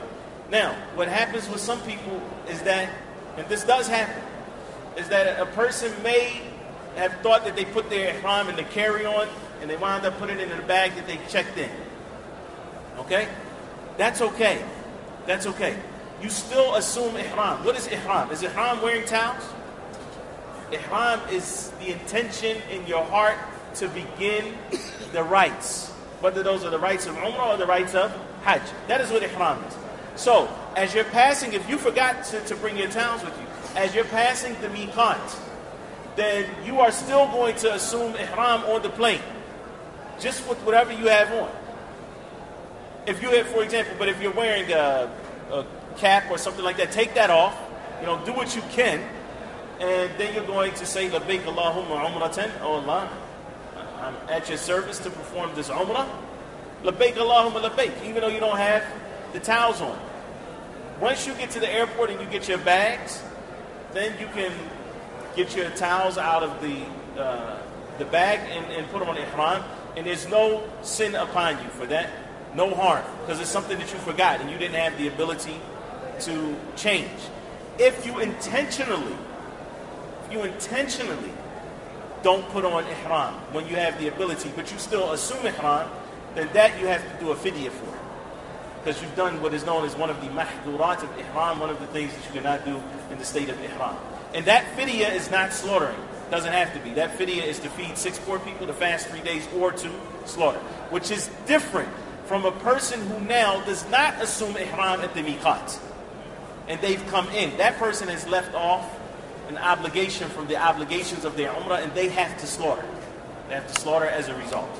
Now, what happens with some people is that, and this does happen, is that a person may have thought that they put their ihram in the carry-on and they wound up putting it in the bag that they checked in. Okay? That's okay. That's okay. You still assume ihram. What is ihram? Is ihram wearing towels? Ihram is the intention in your heart to begin the rites. Whether those are the rites of Umrah or the rites of Hajj. That is what ihram is. So, as you're passing, if you forgot to, to bring your towels with you, as you're passing the miqat, then you are still going to assume ihram on the plane, just with whatever you have on. If you have, for example, but if you're wearing a, a cap or something like that, take that off. You know, do what you can, and then you're going to say, Labbaik Allahumma Umratan, oh Allah, I'm at your service to perform this Umrah. Labbaik Allahumma Labbaik, even though you don't have the towels on. Once you get to the airport and you get your bags, then you can get your towels out of the uh, the bag and, and put them on ihram, and there's no sin upon you for that, no harm, because it's something that you forgot and you didn't have the ability to change. If you intentionally, if you intentionally don't put on ihram when you have the ability, but you still assume ihram, then that you have to do a fidya for. Because you've done what is known as one of the mahdurat of ihram, one of the things that you cannot do in the state of ihram. And that fidya is not slaughtering. Doesn't have to be. That fidya is to feed six poor people, to fast three days, or to slaughter. Which is different from a person who now does not assume ihram at the miqat. And they've come in. That person has left off an obligation from the obligations of their umrah, and they have to slaughter. They have to slaughter as a result.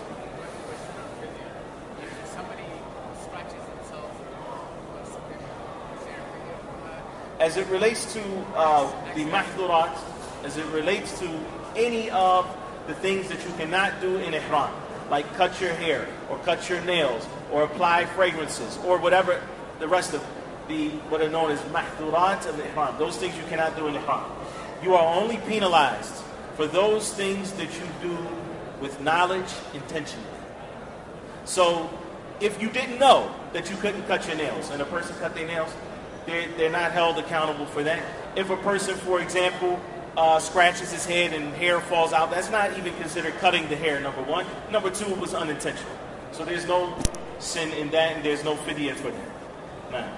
As it relates to uh, the mahdurat, as it relates to any of the things that you cannot do in ihram, like cut your hair, or cut your nails, or apply fragrances, or whatever the rest of the, what are known as mahdurat of ihram, those things you cannot do in ihram. You are only penalized for those things that you do with knowledge intentionally. So, if you didn't know that you couldn't cut your nails, and a person cut their nails, They're, they're not held accountable for that. If a person, for example, uh, scratches his head and hair falls out, that's not even considered cutting the hair, number one. Number two, it was unintentional. So there's no sin in that, and there's no fidya for that. Nah.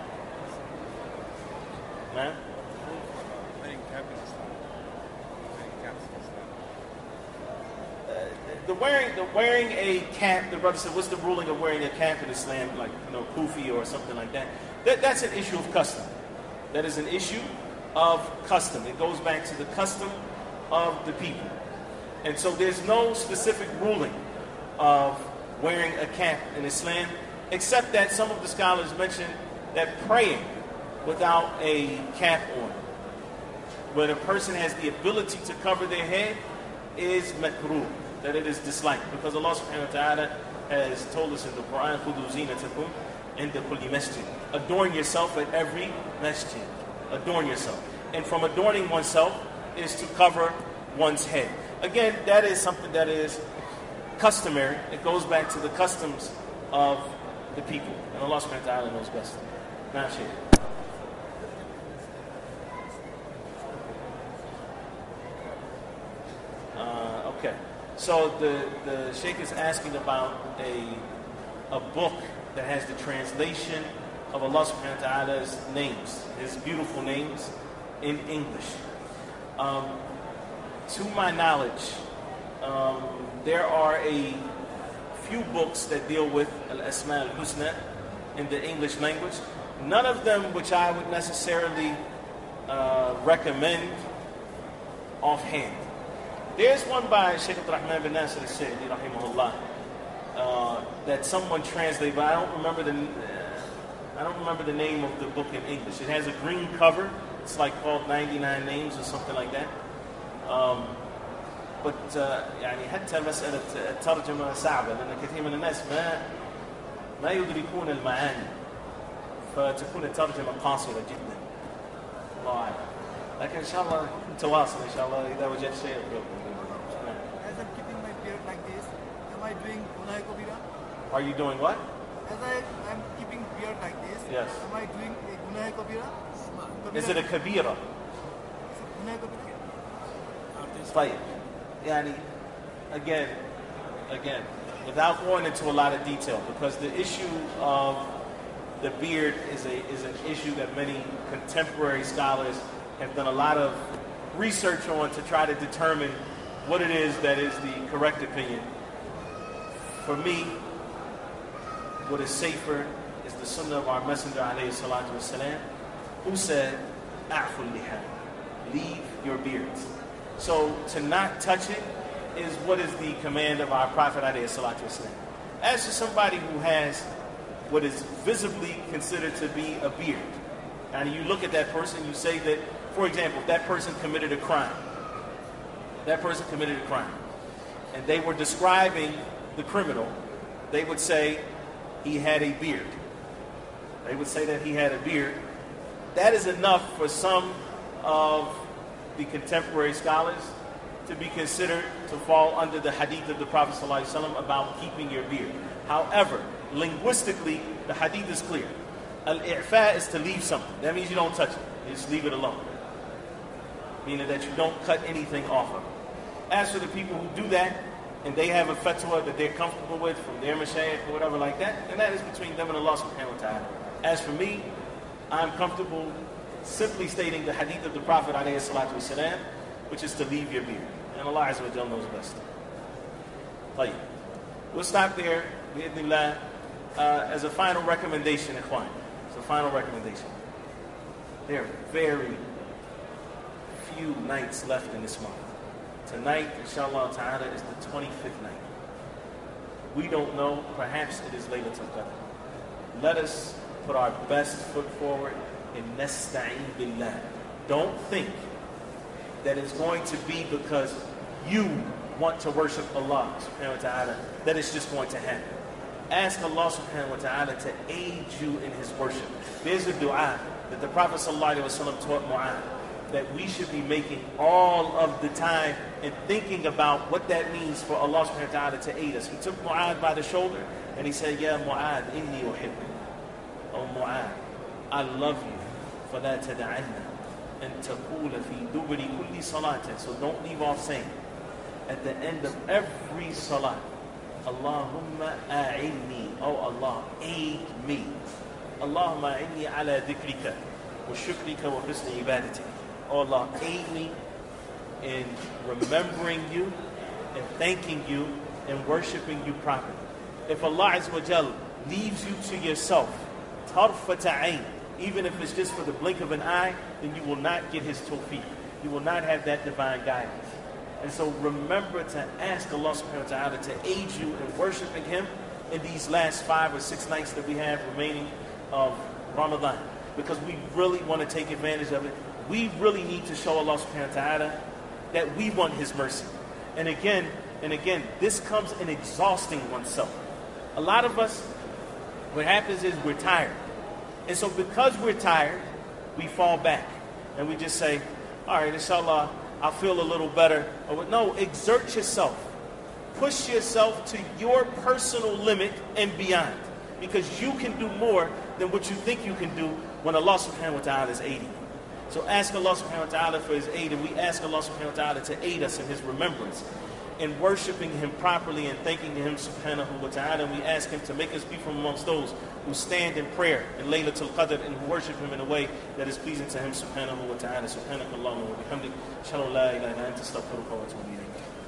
Nah? The wearing, the wearing a cap, the brother said, what's the ruling of wearing a cap in Islam, like, you know, kufi or something like that? That, that's an issue of custom. That is an issue of custom. It goes back to the custom of the people. And so there's no specific ruling of wearing a cap in Islam, except that some of the scholars mention that praying without a cap on, when a person has the ability to cover their head, is makruh, that it is disliked. Because Allah subhanahu wa ta'ala has told us in the Quran, خُذُوا زِينَتَكُمْ عِنْدَ كُلِّ مَسْجِدٍ. Adorn yourself at every masjid. Adorn yourself. And from adorning oneself is to cover one's head. Again, that is something that is customary. It goes back to the customs of the people. And Allah subhanahu wa ta'ala knows best. Now, Shaykh. Uh, okay. So the, the Shaykh is asking about a, a book that has the translation of Allah subhanahu wa ta'ala's names, His beautiful names in English. Um, to my knowledge, um, there are a few books that deal with Al-Asma al-Husna in the English language. None of them which I would necessarily uh, recommend offhand. There's one by Shaykh Abdurrahman bin Nasir al-Sa'di, rahimahullah, uh, that someone translated, but I don't remember the uh, I don't remember the name of the book in English. It has a green cover. It's like called ninety-nine Names or something like that. Um, but يعني حتى مسألة الترجمة صعبة لأن كثير من الناس ما ما يدركون المعاني فتكون الترجمة قاصرة جدا. الله أعلم. لكن إن شاء الله نتواصل إن شاء الله إذا وجدت شيء. As I'm keeping my beard like this, am I doing Gunai Kabira? Are you doing what? As I am keeping beard like this, Yes. Am I doing a gunah kabira? Is it a kabira? Gunah kabira? Fight. Yani, again, again, without going into a lot of detail, because the issue of the beard is a is an issue that many contemporary scholars have done a lot of research on to try to determine what it is that is the correct opinion. For me, what is safer is the sunnah of our Messenger alayhi salatu wasalam, who said, "A'ful liha," leave your beards. So to not touch it is what is the command of our Prophet alayhi salatu wasalam. As for somebody who has what is visibly considered to be a beard, and you look at that person, you say that, for example, if that person committed a crime, that person committed a crime, and they were describing the criminal, they would say he had a beard. They would say that he had a beard. That is enough for some of the contemporary scholars to be considered to fall under the hadith of the Prophet ﷺ about keeping your beard. However, linguistically, the hadith is clear. Al-i'fa is to leave something. That means you don't touch it. You just leave it alone. Meaning that you don't cut anything off of it. As for the people who do that, and they have a fatwa that they're comfortable with from their mashayikh or whatever like that, then that is between them and Allah subhanahu wa ta'ala. As for me, I'm comfortable simply stating the hadith of the Prophet alayhi salatu wasalam, which is to leave your beard. And Allah Azza wa Jalla knows best. Tayyib. We'll stop there, bi'idhnillah, uh, as a final recommendation, ikhwan. It's a final recommendation. There are very few nights left in this month. Tonight, inshallah ta'ala, is the twenty-fifth night. We don't know, perhaps it is Laylatul Qadr. Let us put our best foot forward and nasta'een billah. Don't think that it's going to be because you want to worship Allah subhanahu wa ta'ala that it's just going to happen. Ask Allah subhanahu wa ta'ala to aid you in His worship. There's a dua that the Prophet sallallahu alaihi wasallam taught Mu'adh that we should be making all of the time and thinking about what that means for Allah subhanahu wa ta'ala to aid us. He took Mu'adh by the shoulder and he said, Ya Mu'adh, inni uhibbu. Oh Mu'adh, I love you. فَلَا تَدَعَنَّا أَن تَقُولَ فِي دُبُرِ كُلِّ صَلَاةٍ. So don't leave off saying, at the end of every salah, Allahumma a'inni. Oh Allah, aid me. Allahumma a'inni ala dhikrika wa shukrika wa husni ibadati. Oh Allah, aid me in remembering you and thanking you and worshiping you properly. If Allah Azza wa Jal leaves you to yourself, tarfata ayn, even if it's just for the blink of an eye, then you will not get His tawfiq. You will not have that divine guidance. And so remember to ask Allah subhanahu wa ta'ala to aid you in worshiping Him in these last five or six nights that we have remaining of Ramadan. Because we really want to take advantage of it. We really need to show Allah subhanahu wa ta'ala that we want His mercy. And again, and again, this comes in exhausting oneself. A lot of us, what happens is we're tired. And so because we're tired, we fall back. And we just say, all right, inshallah, I'll feel a little better. Or, no, exert yourself. Push yourself to your personal limit and beyond. Because you can do more than what you think you can do when Allah subhanahu wa ta'ala is aiding you. So ask Allah subhanahu wa ta'ala for His aid, and we ask Allah subhanahu wa ta'ala to aid us in His remembrance, in worshiping Him properly and thanking Him subhanahu wa ta'ala. And we ask Him to make us be from amongst those who stand in prayer in Laylatul Qadr and who worship Him in a way that is pleasing to Him subhanahu wa ta'ala. Subhanakallahumma wa bihamdik, ashhadu an la ilaha illa anta, astaghfiruka wa atubu ilayk.